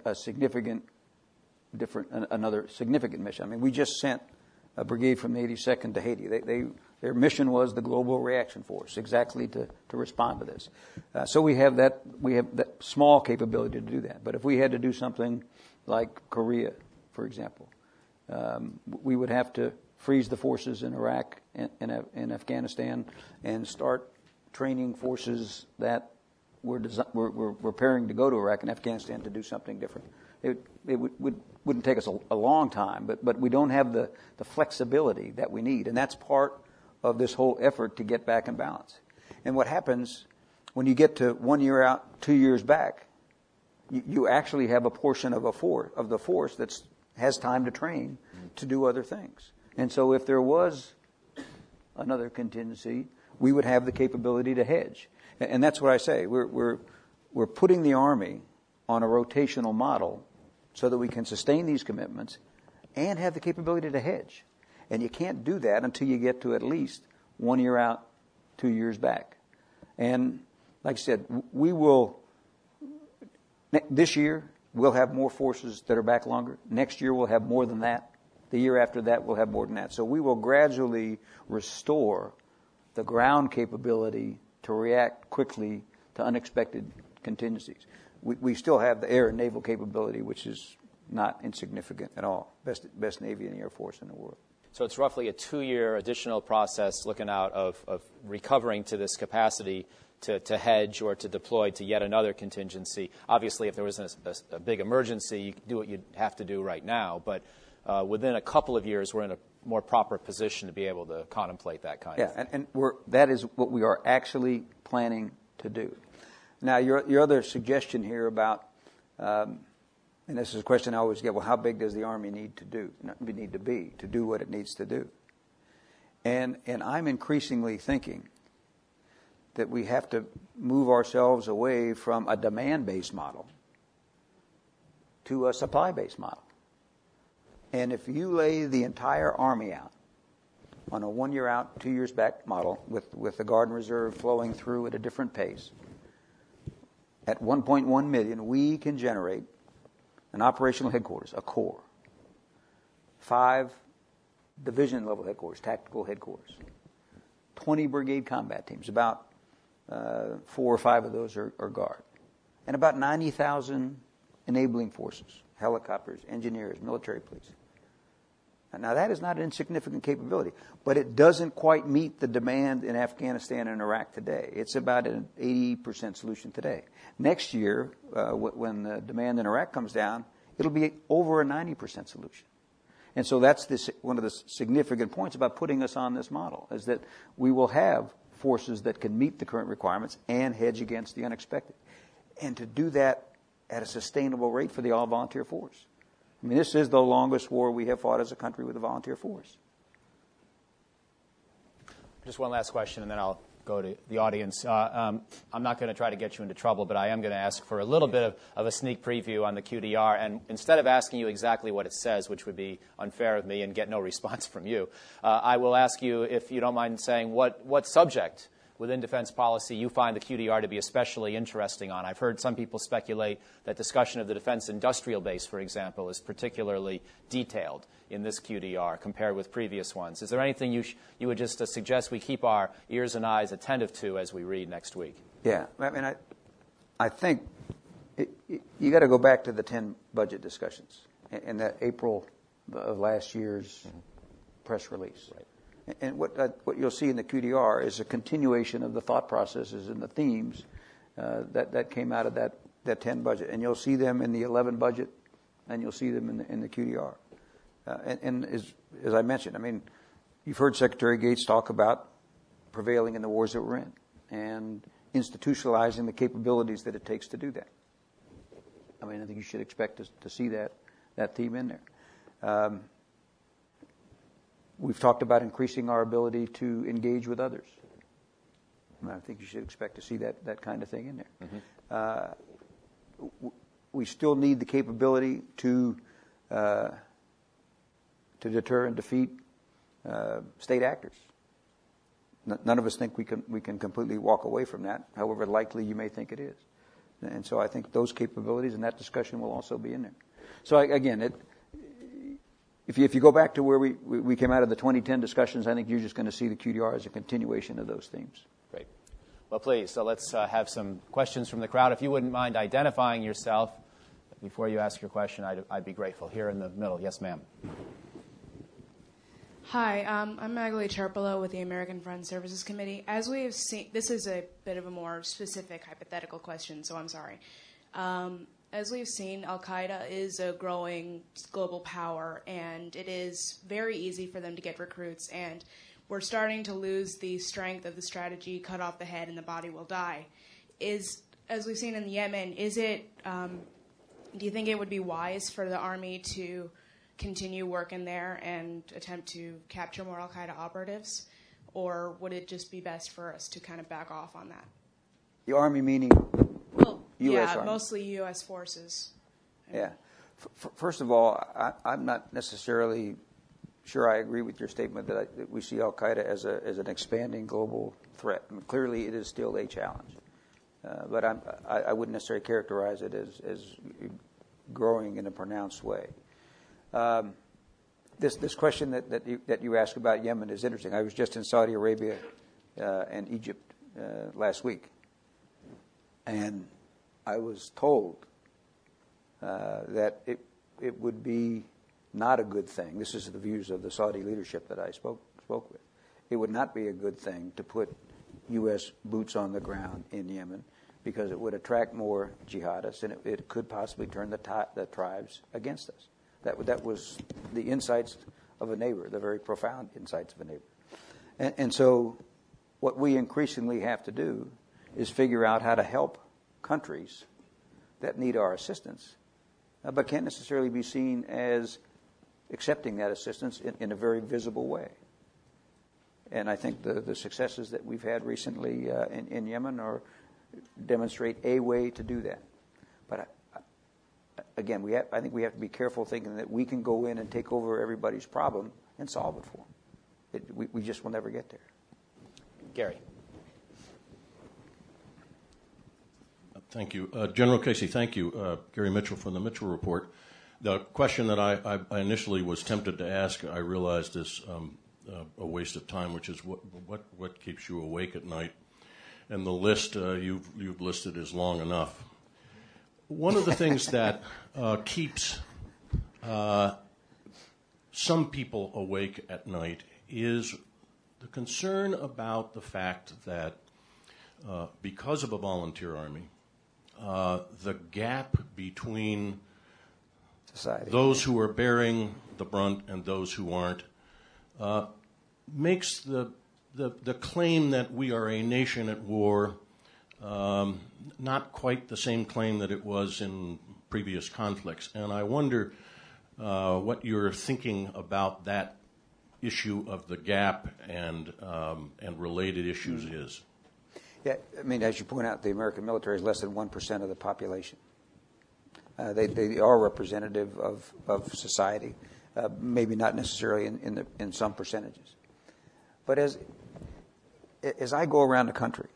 another significant mission. I mean, we just sent a brigade from the 82nd to Haiti. Their mission was the Global Reaction Force, exactly to respond to this. So we have that small capability to do that. But if we had to do something like Korea, for example, we would have to freeze the forces in Iraq and Afghanistan and start training forces that we're preparing to go to Iraq and Afghanistan to do something different. it wouldn't take us a long time, but we don't have the flexibility that we need. And that's part of this whole effort to get back in balance. And what happens when you get to 1 year out, 2 years back, you actually have a portion of the force that has time to train to do other things. And so if there was another contingency, we would have the capability to hedge. And that's what I say. We're putting the Army on a rotational model so that we can sustain these commitments and have the capability to hedge. And you can't do that until you get to at least 1 year out, 2 years back. And like I said, this year we'll have more forces that are back longer. Next year we'll have more than that. The year after that we'll have more than that. So we will gradually restore the ground capability to react quickly to unexpected contingencies. We still have the air and naval capability, which is not insignificant at all. Best Navy and Air Force in the world. So it's roughly a 2-year additional process looking out of recovering to this capacity to hedge or to deploy to yet another contingency. Obviously, if there was a big emergency, you do what you'd have to do right now. But within a couple of years, we're in a more proper position to be able to contemplate that kind of thing. And that is what we are actually planning to do. Now, your other suggestion here about, and this is a question I always get, well, how big does the Army need to be to do what it needs to do? And I'm increasingly thinking that we have to move ourselves away from a demand-based model to a supply-based model. And if you lay the entire Army out on a 1 year out, 2 years back model with the Guard and Reserve flowing through at a different pace, at 1.1 million, we can generate an operational headquarters, a corps, 5 division-level headquarters, tactical headquarters, 20 brigade combat teams, about 4 or 5 of those are Guard, and about 90,000 enabling forces, helicopters, engineers, military police. Now, that is not an insignificant capability, but it doesn't quite meet the demand in Afghanistan and Iraq today. It's about an 80% solution today. Next year, when the demand in Iraq comes down, it'll be over a 90% solution. And so that's one of the significant points about putting us on this model, is that we will have forces that can meet the current requirements and hedge against the unexpected. And to do that at a sustainable rate for the all-volunteer force. I mean, this is the longest war we have fought as a country with a volunteer force. Just one last question, and then I'll go to the audience. I'm not going to try to get you into trouble, but I am going to ask for a little bit of a sneak preview on the QDR. And instead of asking you exactly what it says, which would be unfair of me and get no response from you, I will ask you, if you don't mind saying, what subject within defense policy you find the QDR to be especially interesting on. I've heard some people speculate that discussion of the defense industrial base, for example, is particularly detailed in this QDR compared with previous ones. Is there anything you would just suggest we keep our ears and eyes attentive to as we read next week? Yeah, I mean, I think you got to go back to the 10 budget discussions and that April of last year's press release. Right. And what you'll see in the QDR is a continuation of the thought processes and the themes that came out of that 10 budget. And you'll see them in the 11 budget, and you'll see them in the QDR. And as I mentioned, I mean, you've heard Secretary Gates talk about prevailing in the wars that we're in and institutionalizing the capabilities that it takes to do that. I mean, I think you should expect to see that theme in there. We've talked about increasing our ability to engage with others. And I think you should expect to see that kind of thing in there. Mm-hmm. We still need the capability to deter and defeat state actors. None of us think we can completely walk away from that, however likely you may think it is. And so I think those capabilities and that discussion will also be in there. So again, if you go back to where we came out of the 2010 discussions, I think you're just going to see the QDR as a continuation of those themes. Great. Well, please, so let's have some questions from the crowd. If you wouldn't mind identifying yourself before you ask your question, I'd be grateful. Here in the middle. Yes, ma'am. Hi, I'm Magali Charpolo with the American Foreign Services Committee. As we have seen, this is a bit of a more specific hypothetical question, so I'm sorry. As we've seen, Al-Qaeda is a growing global power, and it is very easy for them to get recruits, and we're starting to lose the strength of the strategy, cut off the head and the body will die. As we've seen in Yemen, do you think it would be wise for the Army to continue working there and attempt to capture more Al-Qaeda operatives, or would it just be best for us to kind of back off on that? The Army meaning U.S. Yeah, Army? mostly U.S. forces. Yeah. First of all, I'm not necessarily sure I agree with your statement that we see Al-Qaeda as an expanding global threat. I mean, clearly, it is still a challenge. But I wouldn't necessarily characterize it as growing in a pronounced way. This question that you asked about Yemen is interesting. I was just in Saudi Arabia and Egypt last week, and I was told that it would be not a good thing. This is the views of the Saudi leadership that I spoke with. It would not be a good thing to put U.S. boots on the ground in Yemen because it would attract more jihadists and it could possibly turn the tribes against us. That was the insights of a neighbor, the very profound insights of a neighbor. And so what we increasingly have to do is figure out how to help countries that need our assistance, but can't necessarily be seen as accepting that assistance in a very visible way. And I think the successes that we've had recently in Yemen demonstrate a way to do that. But again, I think we have to be careful thinking that we can go in and take over everybody's problem and solve it for them. We just will never get there. Gary. Thank you. General Casey, thank you. Gary Mitchell from the Mitchell Report. The question that I initially was tempted to ask, I realized is a waste of time, which is what keeps you awake at night? And the list you've listed is long enough. One of the things that keeps some people awake at night is the concern about the fact that because of a volunteer army, the gap between society, those who are bearing the brunt and those who aren't, makes the claim that we are a nation at war not quite the same claim that it was in previous conflicts. And I wonder what you're thinking about that issue of the gap and related issues is. Yeah, I mean, as you point out, the American military is less than 1% of the population. They are representative of society, maybe not necessarily in some percentages. But as I go around the country,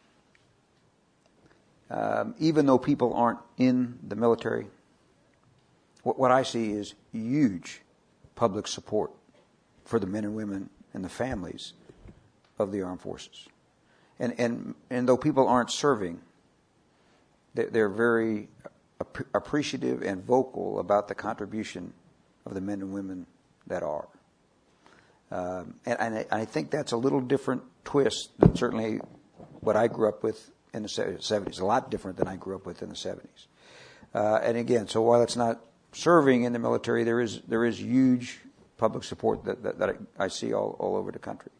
even though people aren't in the military, what I see is huge public support for the men and women and the families of the armed forces. And though people aren't serving, they're very appreciative and vocal about the contribution of the men and women that are. And I think that's a little different twist than certainly what I grew up with in the 70s. A lot different than I grew up with in the 70s. And again, so while it's not serving in the military, there is huge public support that I see all over the country.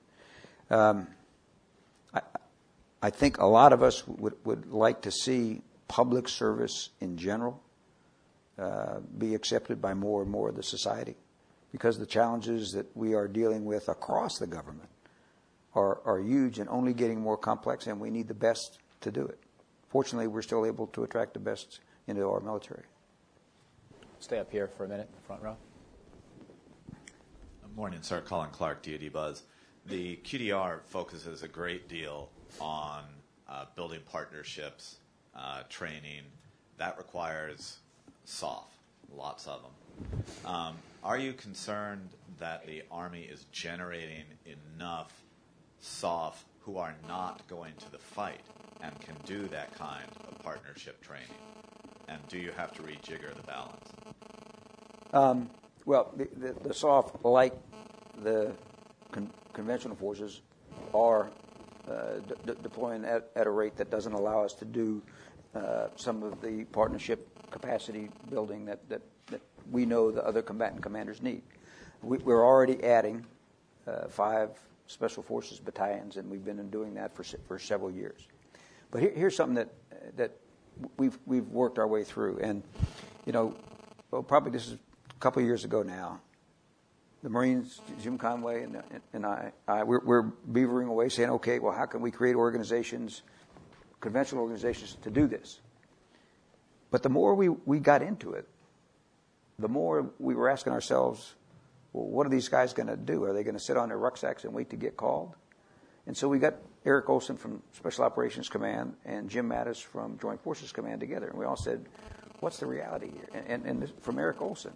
I think a lot of us would like to see public service in general be accepted by more and more of the society, because the challenges that we are dealing with across the government are huge and only getting more complex, and we need the best to do it. Fortunately, we're still able to attract the best into our military. Stay up here for a minute, in the front row. Morning, sir. Colin Clark, DoD Buzz. The QDR focuses a great deal on building partnerships, training. That requires SOF, lots of them. Are you concerned that the Army is generating enough SOF who are not going to the fight and can do that kind of partnership training? And do you have to rejigger the balance? Well, the SOF, like the conventional forces, are deploying at a rate that doesn't allow us to do some of the partnership capacity building that we know the other combatant commanders need. We're already adding 5 Special Forces battalions, and we've been doing that for several years. But here's something that we've worked our way through, and probably this is a couple of years ago now. The Marines, Jim Conway and we're beavering away, saying, okay, well, how can we create organizations, conventional organizations, to do this? But the more we got into it, the more we were asking ourselves, well, what are these guys going to do? Are they going to sit on their rucksacks and wait to get called? And so we got Eric Olson from Special Operations Command and Jim Mattis from Joint Forces Command together, and we all said, what's the reality here? And this, from Eric Olson,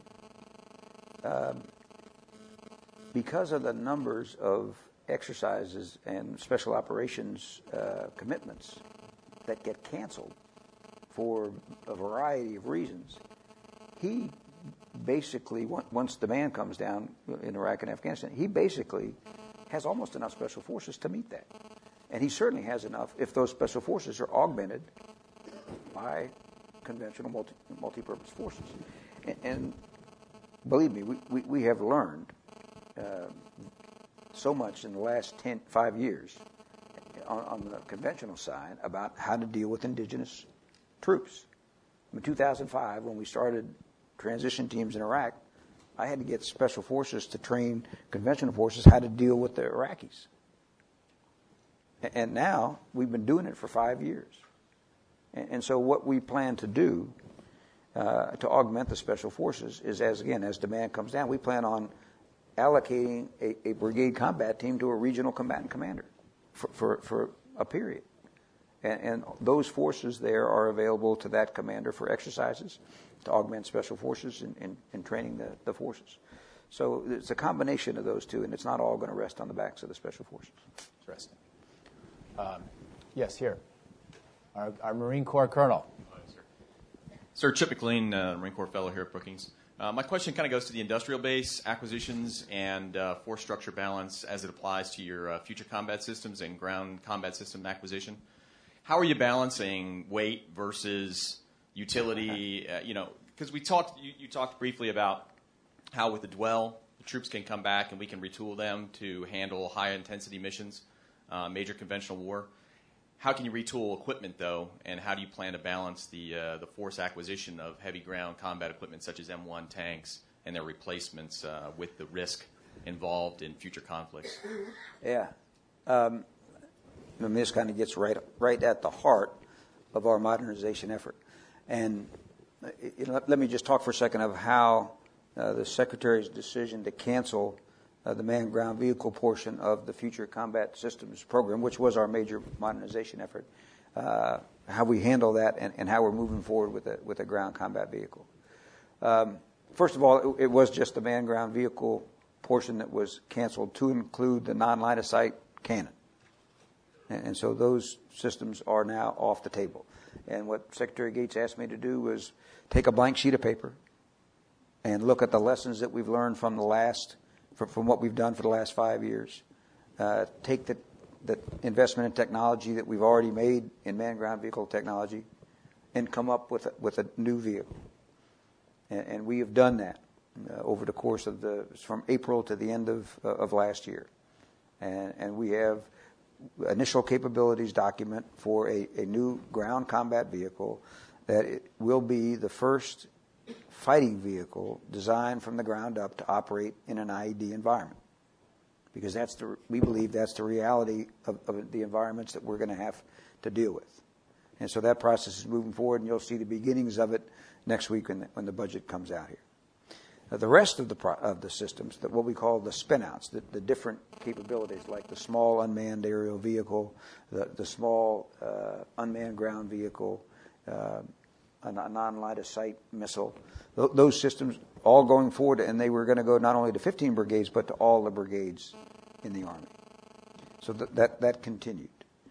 because of the numbers of exercises and special operations commitments that get canceled for a variety of reasons, he basically, once demand comes down in Iraq and Afghanistan, he basically has almost enough special forces to meet that. And he certainly has enough if those special forces are augmented by conventional multi-purpose forces. And believe me, we have learned so much in the last 5 years on the conventional side about how to deal with indigenous troops. In 2005, when we started transition teams in Iraq, I had to get special forces to train conventional forces how to deal with the Iraqis. And now we've been doing it for 5 years. And so what we plan to do to augment the special forces is, as demand comes down, we plan on allocating a brigade combat team to a regional combatant commander for a period. And those forces there are available to that commander for exercises, to augment special forces in training the forces. So it's a combination of those two, and it's not all going to rest on the backs of the special forces. Interesting. Yes, here. Our Marine Corps Colonel. Sir, Chip McLean, Marine Corps Fellow here at Brookings. My question kind of goes to the industrial base, acquisitions, and force structure balance as it applies to your future combat systems and ground combat system acquisition. How are you balancing weight versus utility? Because you talked briefly about how with the Dwell, the troops can come back and we can retool them to handle high-intensity missions, major conventional war. How can you retool equipment, though, and how do you plan to balance the force acquisition of heavy ground combat equipment such as M1 tanks and their replacements with the risk involved in future conflicts? Yeah. This kind of gets right at the heart of our modernization effort. And let me just talk for a second of how the Secretary's decision to cancel the manned ground vehicle portion of the Future Combat Systems program, which was our major modernization effort, how we handle that and how we're moving forward with a ground combat vehicle. First of all, it was just the manned ground vehicle portion that was canceled to include the non-line of sight cannon. And so those systems are now off the table. And what Secretary Gates asked me to do was take a blank sheet of paper and look at the lessons that we've learned from what we've done for the last 5 years. Take the investment in technology that we've already made in manned ground vehicle technology and come up with a new vehicle. And we have done that over the course of from April to the end of last year. And we have initial capabilities document for a new ground combat vehicle that it will be the first fighting vehicle designed from the ground up to operate in an IED environment. Because we believe that's the reality of the environments that we're going to have to deal with. And so that process is moving forward, and you'll see the beginnings of it next week when the budget comes out here. The rest of the systems, what we call the spin-outs, the different capabilities like the small unmanned aerial vehicle, the small unmanned ground vehicle, a non-line of sight missile, those systems all going forward, and they were going to go not only to 15 brigades but to all the brigades in the Army. So that continued.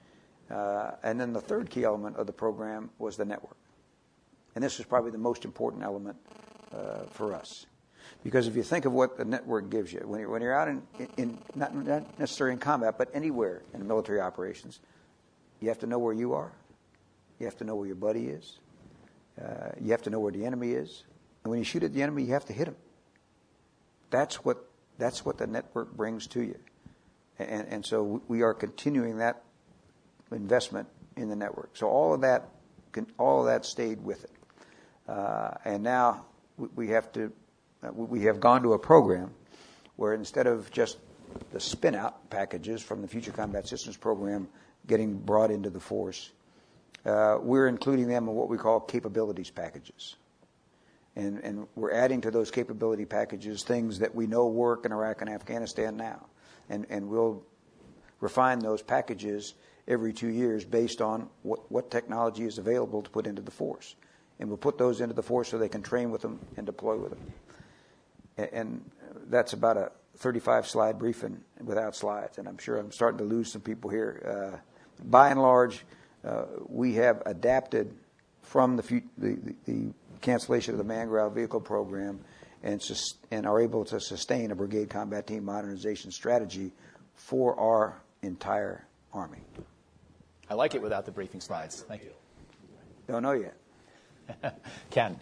And then the third key element of the program was the network. And this was probably the most important element for us. Because if you think of what the network gives you, when you're out in not necessarily in combat, but anywhere in military operations, you have to know where you are, You have to know where your buddy is. You have to know where the enemy is. And when you shoot at the enemy, you have to hit him. That's what the network brings to you. And so we are continuing that investment in the network. So all of that stayed with it. And now we have gone to a program where instead of just the spin-out packages from the Future Combat Systems program getting brought into the force, we're including them in what we call capabilities packages. And we're adding to those capability packages things that we know work in Iraq and Afghanistan now. And we'll refine those packages every 2 years based on what technology is available to put into the force. And we'll put those into the force so they can train with them and deploy with them. And that's about a 35-slide briefing without slides. And I'm sure I'm starting to lose some people here. By and large, we have adapted from the cancellation of the Man Ground Vehicle Program and are able to sustain a brigade combat team modernization strategy for our entire Army. I like it without the briefing slides. Thank you. Don't know yet. Ken.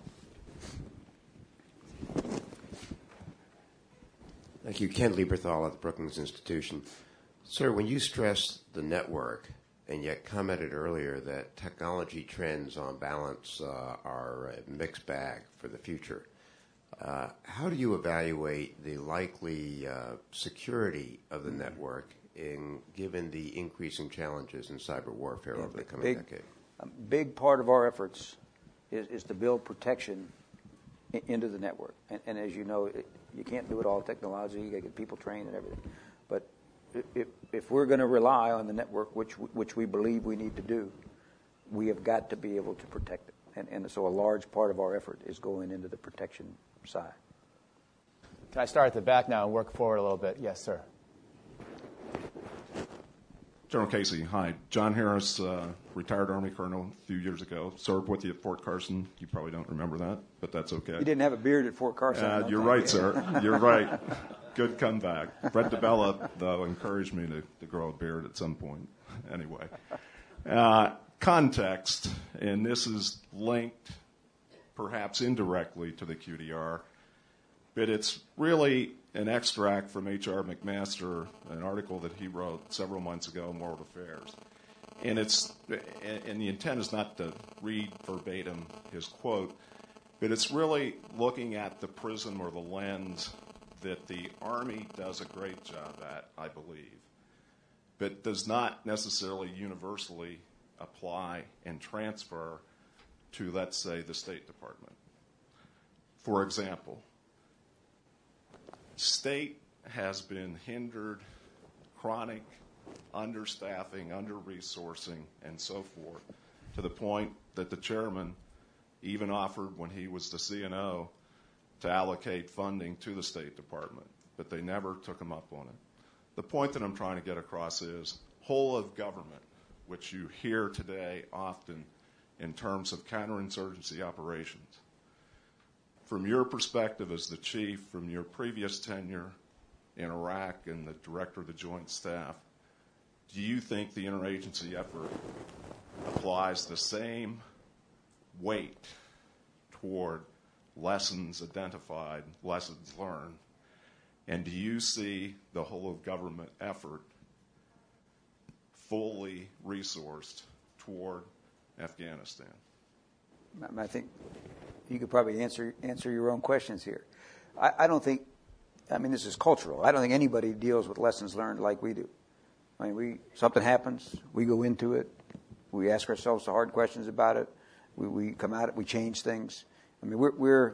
Thank you. Ken Lieberthal at the Brookings Institution. Sir, when you stress the network and yet commented earlier that technology trends on balance are a mixed bag for the future, how do you evaluate the likely security of the network given the increasing challenges in cyber warfare over the coming decade? A big part of our efforts is to build protection into the network. And as you know, you can't do it all technology. You got to get people trained and everything. But if we're going to rely on the network, which we believe we need to do, we have got to be able to protect it. And so a large part of our effort is going into the protection side. Can I start at the back now and work forward a little bit? Yes, sir. General Casey, hi. John Harris, retired Army colonel a few years ago. Served with you at Fort Carson. You probably don't remember that, but that's okay. You didn't have a beard at Fort Carson. You're right, sir. You're right. Good comeback. Fred DeBella, though, encouraged me to grow a beard at some point. Anyway. Context, and this is linked perhaps indirectly to the QDR, but it's really an extract from H.R. McMaster, an article that he wrote several months ago in World Affairs. And the intent is not to read verbatim his quote, but it's really looking at the prism or the lens that the Army does a great job at, I believe, but does not necessarily universally apply and transfer to, let's say, the State Department. For example, State has been hindered, chronic understaffing, under-resourcing, and so forth, to the point that the chairman even offered, when he was the CNO, to allocate funding to the State Department, but they never took him up on it. The point that I'm trying to get across is whole of government, which you hear today often in terms of counterinsurgency operations. From your perspective as the chief, from your previous tenure in Iraq and the director of the Joint Staff, do you think the interagency effort applies the same weight toward lessons identified, lessons learned, and do you see the whole of government effort fully resourced toward Afghanistan? I think you could probably answer your own questions here. I don't think, this is cultural. I don't think anybody deals with lessons learned like we do. Something happens, we go into it, we ask ourselves the hard questions about it, we come at it, we change things. We're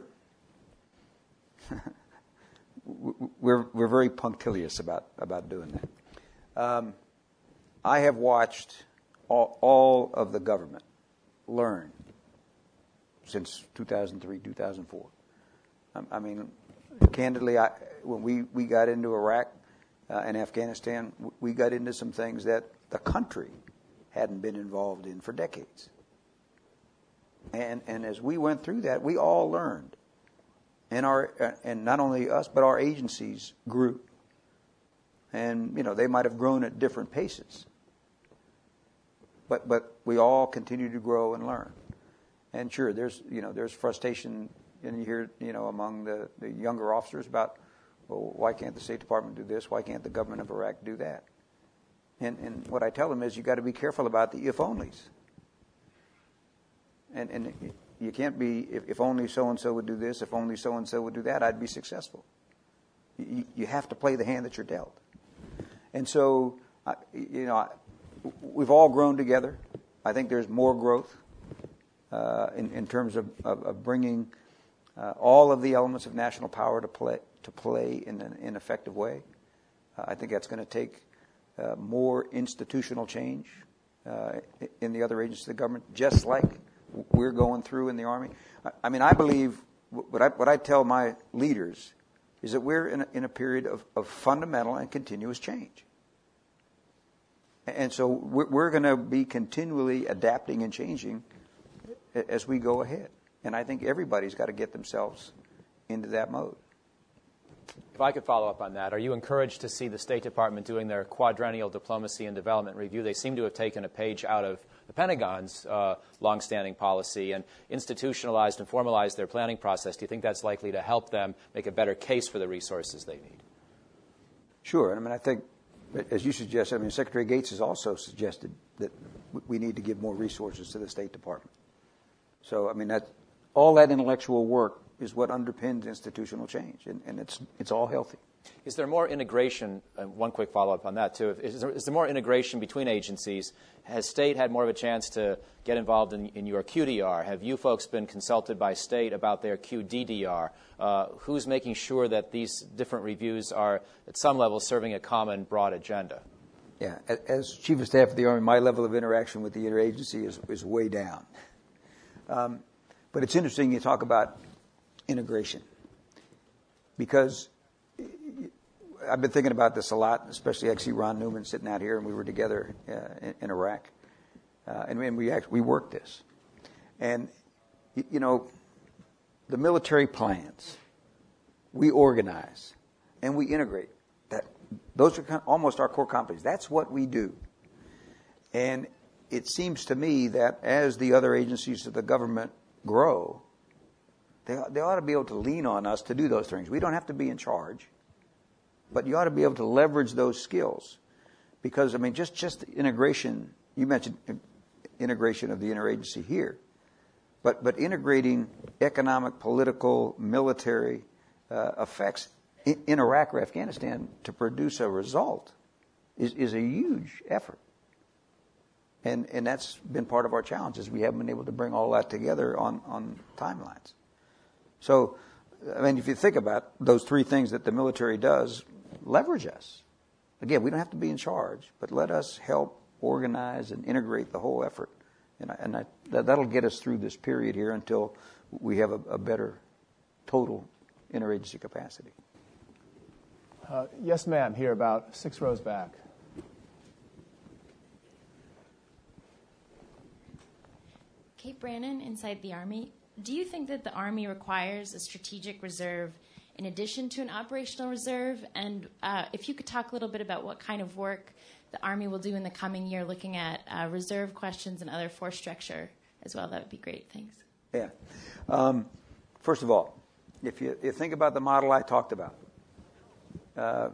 very punctilious about doing that. I have watched all of the government learn since 2003, 2004. Candidly, when we got into Iraq and Afghanistan, we got into some things that the country hadn't been involved in for decades. And as we went through that, we all learned. And not only us, but our agencies grew. And, they might have grown at different paces. but we all continue to grow and learn. And sure, there's frustration, and you hear among the younger officers about, well, why can't the State Department do this? Why can't the government of Iraq do that? And what I tell them is you got to be careful about the if-onlys. And you can't be, if only so-and-so would do this, if only so-and-so would do that, I'd be successful. You have to play the hand that you're dealt. And so, we've all grown together. I think there's more growth in terms of bringing all of the elements of national power to play in an effective way. I think that's going to take more institutional change in the other agencies of the government, just like we're going through in the Army. I mean, I believe what I tell my leaders is that we're in a period of fundamental and continuous change. And so we're going to be continually adapting and changing as we go ahead. And I think everybody's got to get themselves into that mode. If I could follow up on that, are you encouraged to see the State Department doing their quadrennial diplomacy and development review? They seem to have taken a page out of the Pentagon's longstanding policy and institutionalized and formalized their planning process. Do you think that's likely to help them make a better case for the resources they need? Sure. I mean, I think, as you suggested, I mean, Secretary Gates has also suggested that we need to give more resources to the State Department. So, I mean, all that intellectual work is what underpins institutional change, and it's all healthy. Is there more integration, one quick follow-up on that too, is there more integration between agencies? Has State had more of a chance to get involved in your QDR? Have you folks been consulted by State about their QDDR? Who's making sure that these different reviews are, at some level, serving a common broad agenda? Yeah, as Chief of Staff of the Army, my level of interaction with the interagency is way down. But it's interesting you talk about integration, because I've been thinking about this a lot, especially I see Ron Newman sitting out here, and we were together in Iraq, and we worked this. And, the military plans, we organize, and we integrate. Those are almost our core competencies. That's what we do. And it seems to me that as the other agencies of the government grow, they ought to be able to lean on us to do those things. We don't have to be in charge, but you ought to be able to leverage those skills. Because, I mean, just integration, you mentioned integration of the interagency here, but integrating economic, political, military effects in Iraq or Afghanistan to produce a result is a huge effort. And that's been part of our challenges. We haven't been able to bring all that together on timelines. So, I mean, if you think about those three things that the military does, leverage us. Again, we don't have to be in charge, but let us help organize and integrate the whole effort. And that'll get us through this period here until we have a better total interagency capacity. Yes, ma'am, here about 6 rows back. Kate Brannon, Inside the Army. Do you think that the Army requires a strategic reserve in addition to an operational reserve? And if you could talk a little bit about what kind of work the Army will do in the coming year looking at reserve questions and other force structure as well, that would be great. Thanks. Yeah. First of all, if you think about the model I talked about, our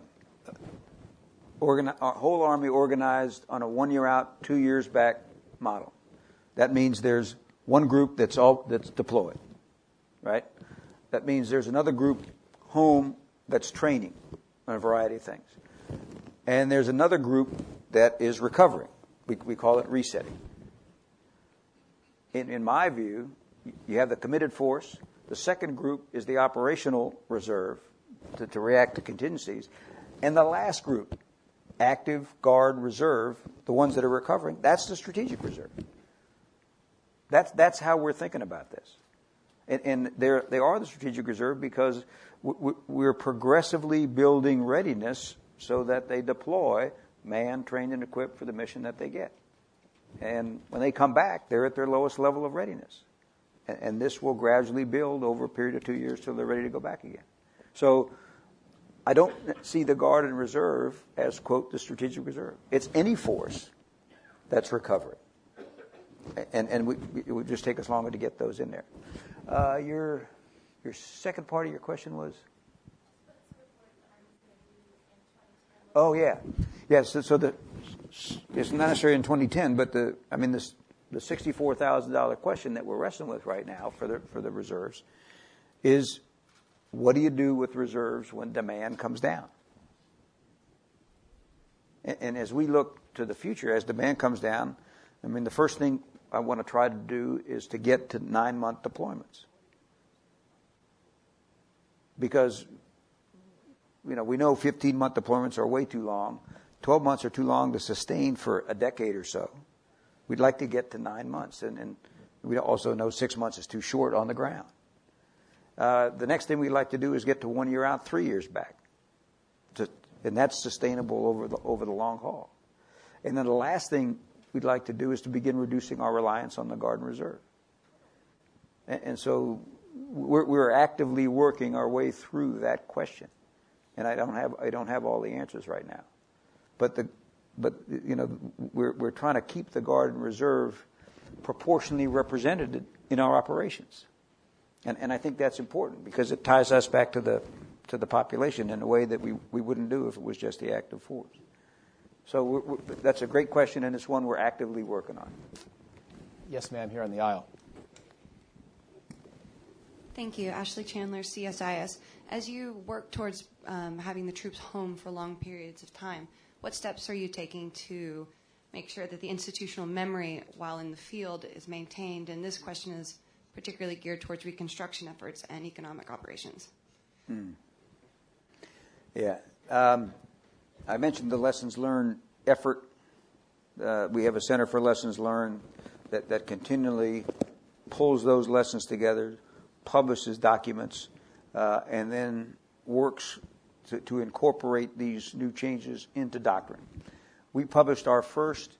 whole Army organized on a 1 year out, 2 years back model. That means there's one group that's deployed, right? That means there's another group home that's training on a variety of things. And there's another group that is recovering. We call it resetting. In my view, you have the committed force. The second group is the operational reserve to react to contingencies. And the last group, active, guard, reserve, the ones that are recovering, that's the strategic reserve. That's how we're thinking about this. And they are the strategic reserve because we're progressively building readiness so that they deploy manned, trained, and equipped for the mission that they get. And when they come back, they're at their lowest level of readiness. And this will gradually build over a period of 2 years till they're ready to go back again. So I don't see the Guard and Reserve as, quote, the strategic reserve. It's any force that's recovering. and it would just take us longer to get those in there. Your second part of your question was? Oh, yeah. Yes, so it's not necessarily in 2010, but the $64,000 question that we're wrestling with right now for the reserves is, what do you do with reserves when demand comes down? And as we look to the future, as demand comes down, the first thing I want to try to do is to get to 9-month deployments. Because, we know 15-month deployments are way too long. 12 months are too long to sustain for a decade or so. We'd like to get to 9 months. And we also know 6 months is too short on the ground. The next thing we'd like to do is get to 1 year out, 3 years back. And that's sustainable over the long haul. And then the last thing we'd like to do is to begin reducing our reliance on the Guard and Reserve. And so we're actively working our way through that question. And I don't have all the answers right now. But we're trying to keep the Guard and Reserve proportionally represented in our operations. And I think that's important because it ties us back to the population in a way that we wouldn't do if it was just the active force. So that's a great question, and it's one we're actively working on. Yes, ma'am, here on the aisle. Thank you. Ashley Chandler, CSIS. As you work towards having the troops home for long periods of time, what steps are you taking to make sure that the institutional memory while in the field is maintained? And this question is particularly geared towards reconstruction efforts and economic operations. Yeah. I mentioned the lessons learned effort. We have a Center for Lessons Learned that continually pulls those lessons together, publishes documents, and then works to incorporate these new changes into doctrine. We published our first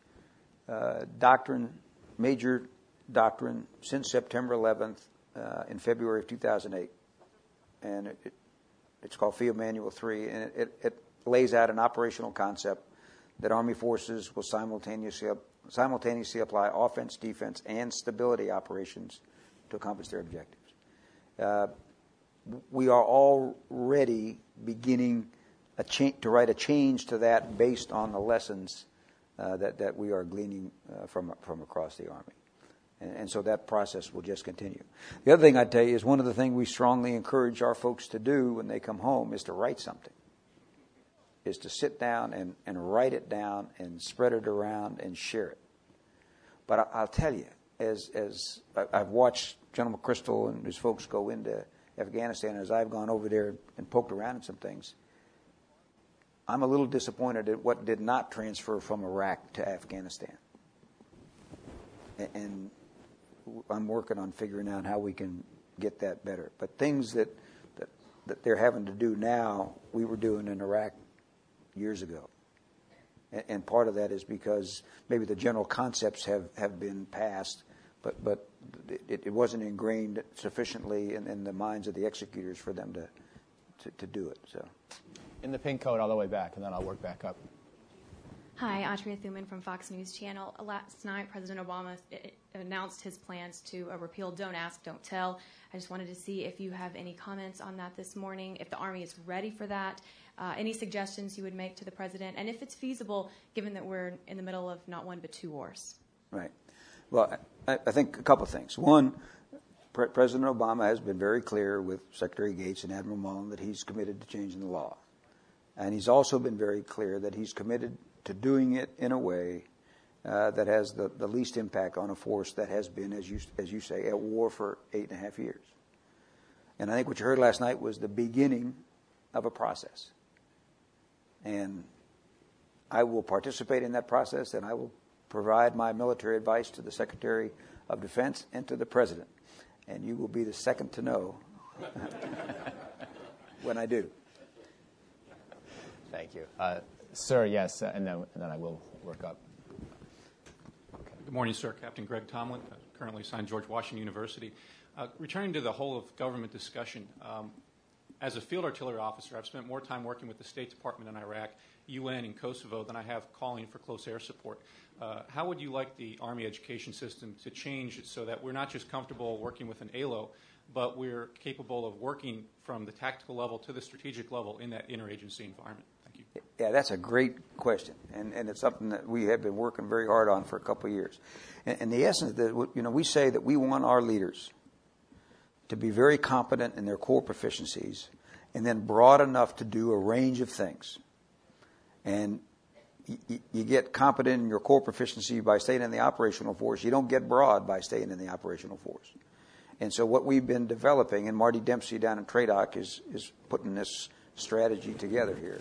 major doctrine since September 11th in February of 2008. And it's called Field Manual 3, and it lays out an operational concept that Army forces will simultaneously apply offense, defense, and stability operations to accomplish their objectives. We are already beginning to write a change to that based on the lessons that we are gleaning from across the Army. And so that process will just continue. The other thing I'd tell you is one of the things we strongly encourage our folks to do when they come home is to write something, is to sit down and write it down and spread it around and share it. But I'll tell you, as I've watched General McChrystal and his folks go into Afghanistan, as I've gone over there and poked around in some things, I'm a little disappointed at what did not transfer from Iraq to Afghanistan. And I'm working on figuring out how we can get that better. But things that they're having to do now, we were doing in Iraq years ago. And part of that is because maybe the general concepts have been passed, but it wasn't ingrained sufficiently in the minds of the executors for them to do it. So, In the pink coat all the way back, and then I'll work back up. Hi, Atria Thuman from Fox News Channel. Last night, President Obama announced his plans to repeal Don't Ask, Don't Tell. I just wanted to see if you have any comments on that this morning, if the Army is ready for that, any suggestions you would make to the President, and if it's feasible, given that we're in the middle of not one but two wars. Right. Well, I think a couple of things. One, President Obama has been very clear with Secretary Gates and Admiral Mullen that he's committed to changing the law. And he's also been very clear that he's committed to doing it in a way that has the least impact on a force that has been, as you say, at war for 8.5 years. And I think what you heard last night was the beginning of a process. And I will participate in that process, and I will provide my military advice to the Secretary of Defense and to the President. And you will be the second to know when I do. Thank you. Sir, yes, and then I will work up. Okay. Good morning, sir. Captain Greg Tomlin, currently assigned George Washington University. Returning to the whole of government discussion, As a field artillery officer, I've spent more time working with the State Department in Iraq, UN in Kosovo, than I have calling for close air support. How would you like the Army education system to change it so that we're not just comfortable working with an ALO, but we're capable of working from the tactical level to the strategic level in that interagency environment? Thank you. Yeah, that's a great question, and it's something that we have been working very hard on for a couple of years. And the essence that we say that we want our leaders to be very competent in their core proficiencies, and then broad enough to do a range of things. And you get competent in your core proficiency by staying in the operational force. You don't get broad by staying in the operational force. And so what we've been developing, and Marty Dempsey down in TRADOC is putting this strategy together here,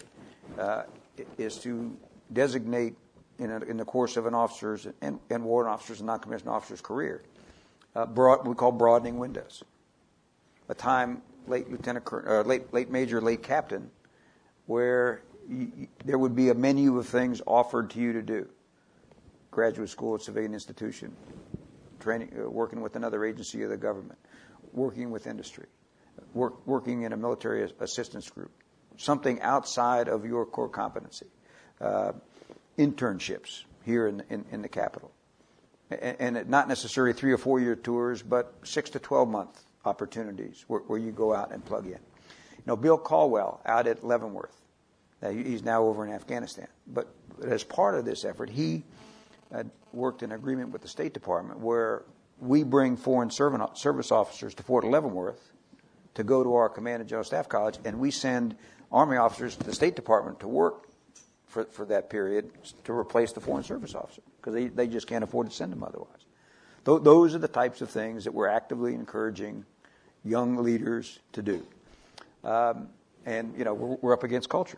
is to designate in the course of an officer's and warrant officer's and non-commissioned officer's career, we call broadening windows. A time late major, late captain, where there would be a menu of things offered to you to do. Graduate school at civilian institution, training, working with another agency of the government, working with industry, working in a military assistance group, something outside of your core competency, internships here in the Capitol, and not necessarily 3 or 4 year tours, but 6 to 12 month opportunities where you go out and plug in. Bill Caldwell out at Leavenworth, he's now over in Afghanistan, but as part of this effort, he worked in agreement with the State Department where we bring foreign service officers to Fort Leavenworth to go to our Command and General Staff College, and we send Army officers to the State Department to work for that period to replace the foreign service officer, because they just can't afford to send them otherwise. Those are the types of things that we're actively encouraging young leaders to do. And we're up against culture.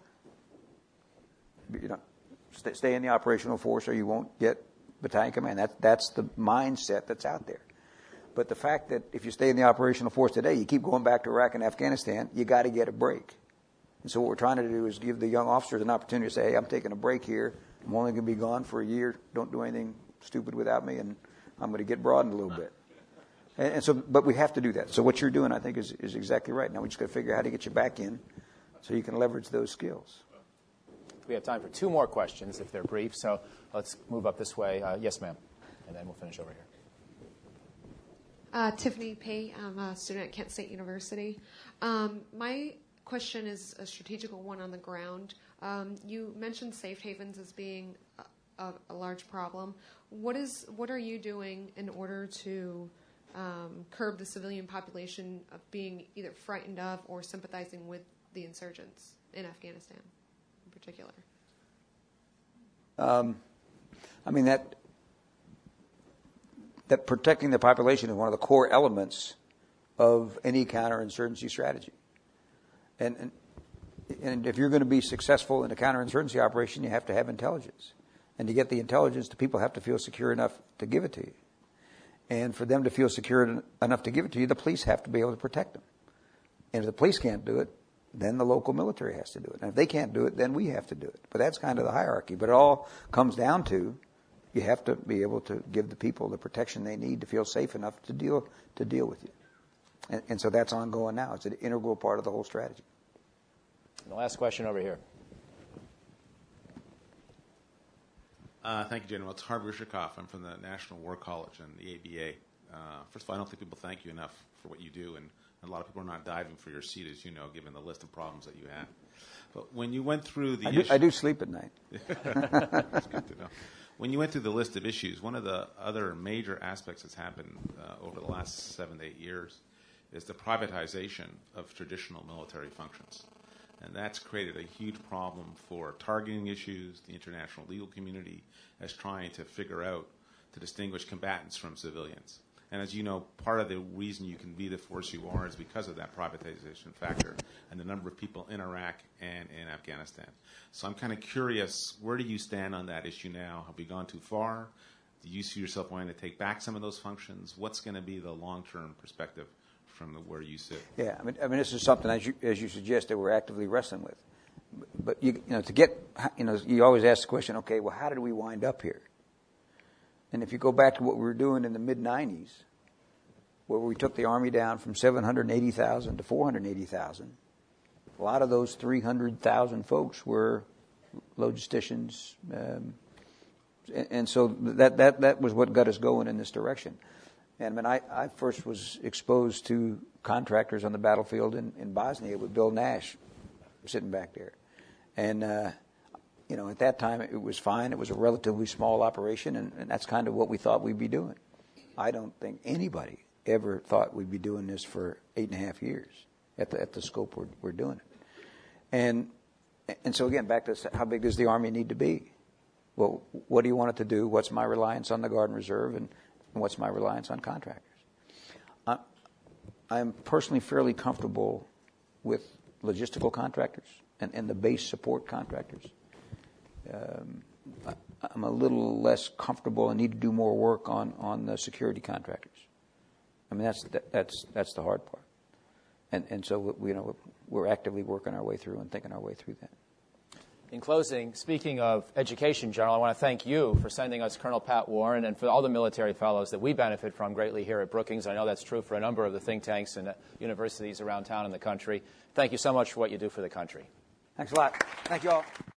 Stay in the operational force or you won't get battalion command. That's the mindset that's out there. But the fact that if you stay in the operational force today, you keep going back to Iraq and Afghanistan, you got to get a break. And so what we're trying to do is give the young officers an opportunity to say, hey, I'm taking a break here. I'm only going to be gone for a year. Don't do anything stupid without me, and I'm going to get broadened a little bit. And so, but we have to do that. So what you're doing, I think, is exactly right. Now we just got to figure out how to get you back in so you can leverage those skills. We have time for 2 more questions if they're brief. So let's move up this way. Yes, ma'am. And then we'll finish over here. Tiffany Pei. I'm a student at Kent State University. My question is a strategical one on the ground. You mentioned safe havens as being a large problem. What are you doing in order to curb the civilian population of being either frightened of or sympathizing with the insurgents in Afghanistan in particular? That protecting the population is one of the core elements of any counterinsurgency strategy. And if you're going to be successful in a counterinsurgency operation, you have to have intelligence. And to get the intelligence, the people have to feel secure enough to give it to you. And for them to feel secure enough to give it to you, the police have to be able to protect them. And if the police can't do it, then the local military has to do it. And if they can't do it, then we have to do it. But that's kind of the hierarchy. But it all comes down to you have to be able to give the people the protection they need to feel safe enough to deal with you. And so that's ongoing now. It's an integral part of the whole strategy. And the last question over here. Thank you, General. It's Harv Rushikoff. I'm from the National War College and the ABA. First of all, I don't think people thank you enough for what you do, and a lot of people are not diving for your seat, as you know, given the list of problems that you have. But when you went through the I do sleep at night. That's good to know. When you went through the list of issues, one of the other major aspects that's happened over the last 7 to 8 years is the privatization of traditional military functions. And that's created a huge problem for targeting issues. The international legal community is trying to figure out to distinguish combatants from civilians. And as you know, part of the reason you can be the force you are is because of that privatization factor and the number of people in Iraq and in Afghanistan. So I'm kind of curious, where do you stand on that issue now? Have we gone too far? Do you see yourself wanting to take back some of those functions? What's going to be the long-term perspective from where you sit? Yeah, I mean, this is something, as you suggested, we're actively wrestling with. But you always ask the question, okay, well, how did we wind up here? And if you go back to what we were doing in the mid-'90s, where we took the Army down from 780,000 to 480,000, A lot of those 300,000 folks were logisticians, and so that was what got us going in this direction. And when I first was exposed to contractors on the battlefield in Bosnia with Bill Nash sitting back there. And, at that time it was fine. It was a relatively small operation, and that's kind of what we thought we'd be doing. I don't think anybody ever thought we'd be doing this for 8.5 years at the scope we're doing it. And so again, back to how big does the Army need to be? Well, what do you want it to do? What's my reliance on the Guard and Reserve, and what's my reliance on contractors? I'm personally fairly comfortable with logistical contractors and the base support contractors. I'm a little less comfortable and need to do more work on the security contractors. I mean, that's the hard part. And so we're actively working our way through and thinking our way through that. In closing, speaking of education, General, I want to thank you for sending us Colonel Pat Warren and for all the military fellows that we benefit from greatly here at Brookings. I know that's true for a number of the think tanks and universities around town in the country. Thank you so much for what you do for the country. Thanks a lot. Thank you all.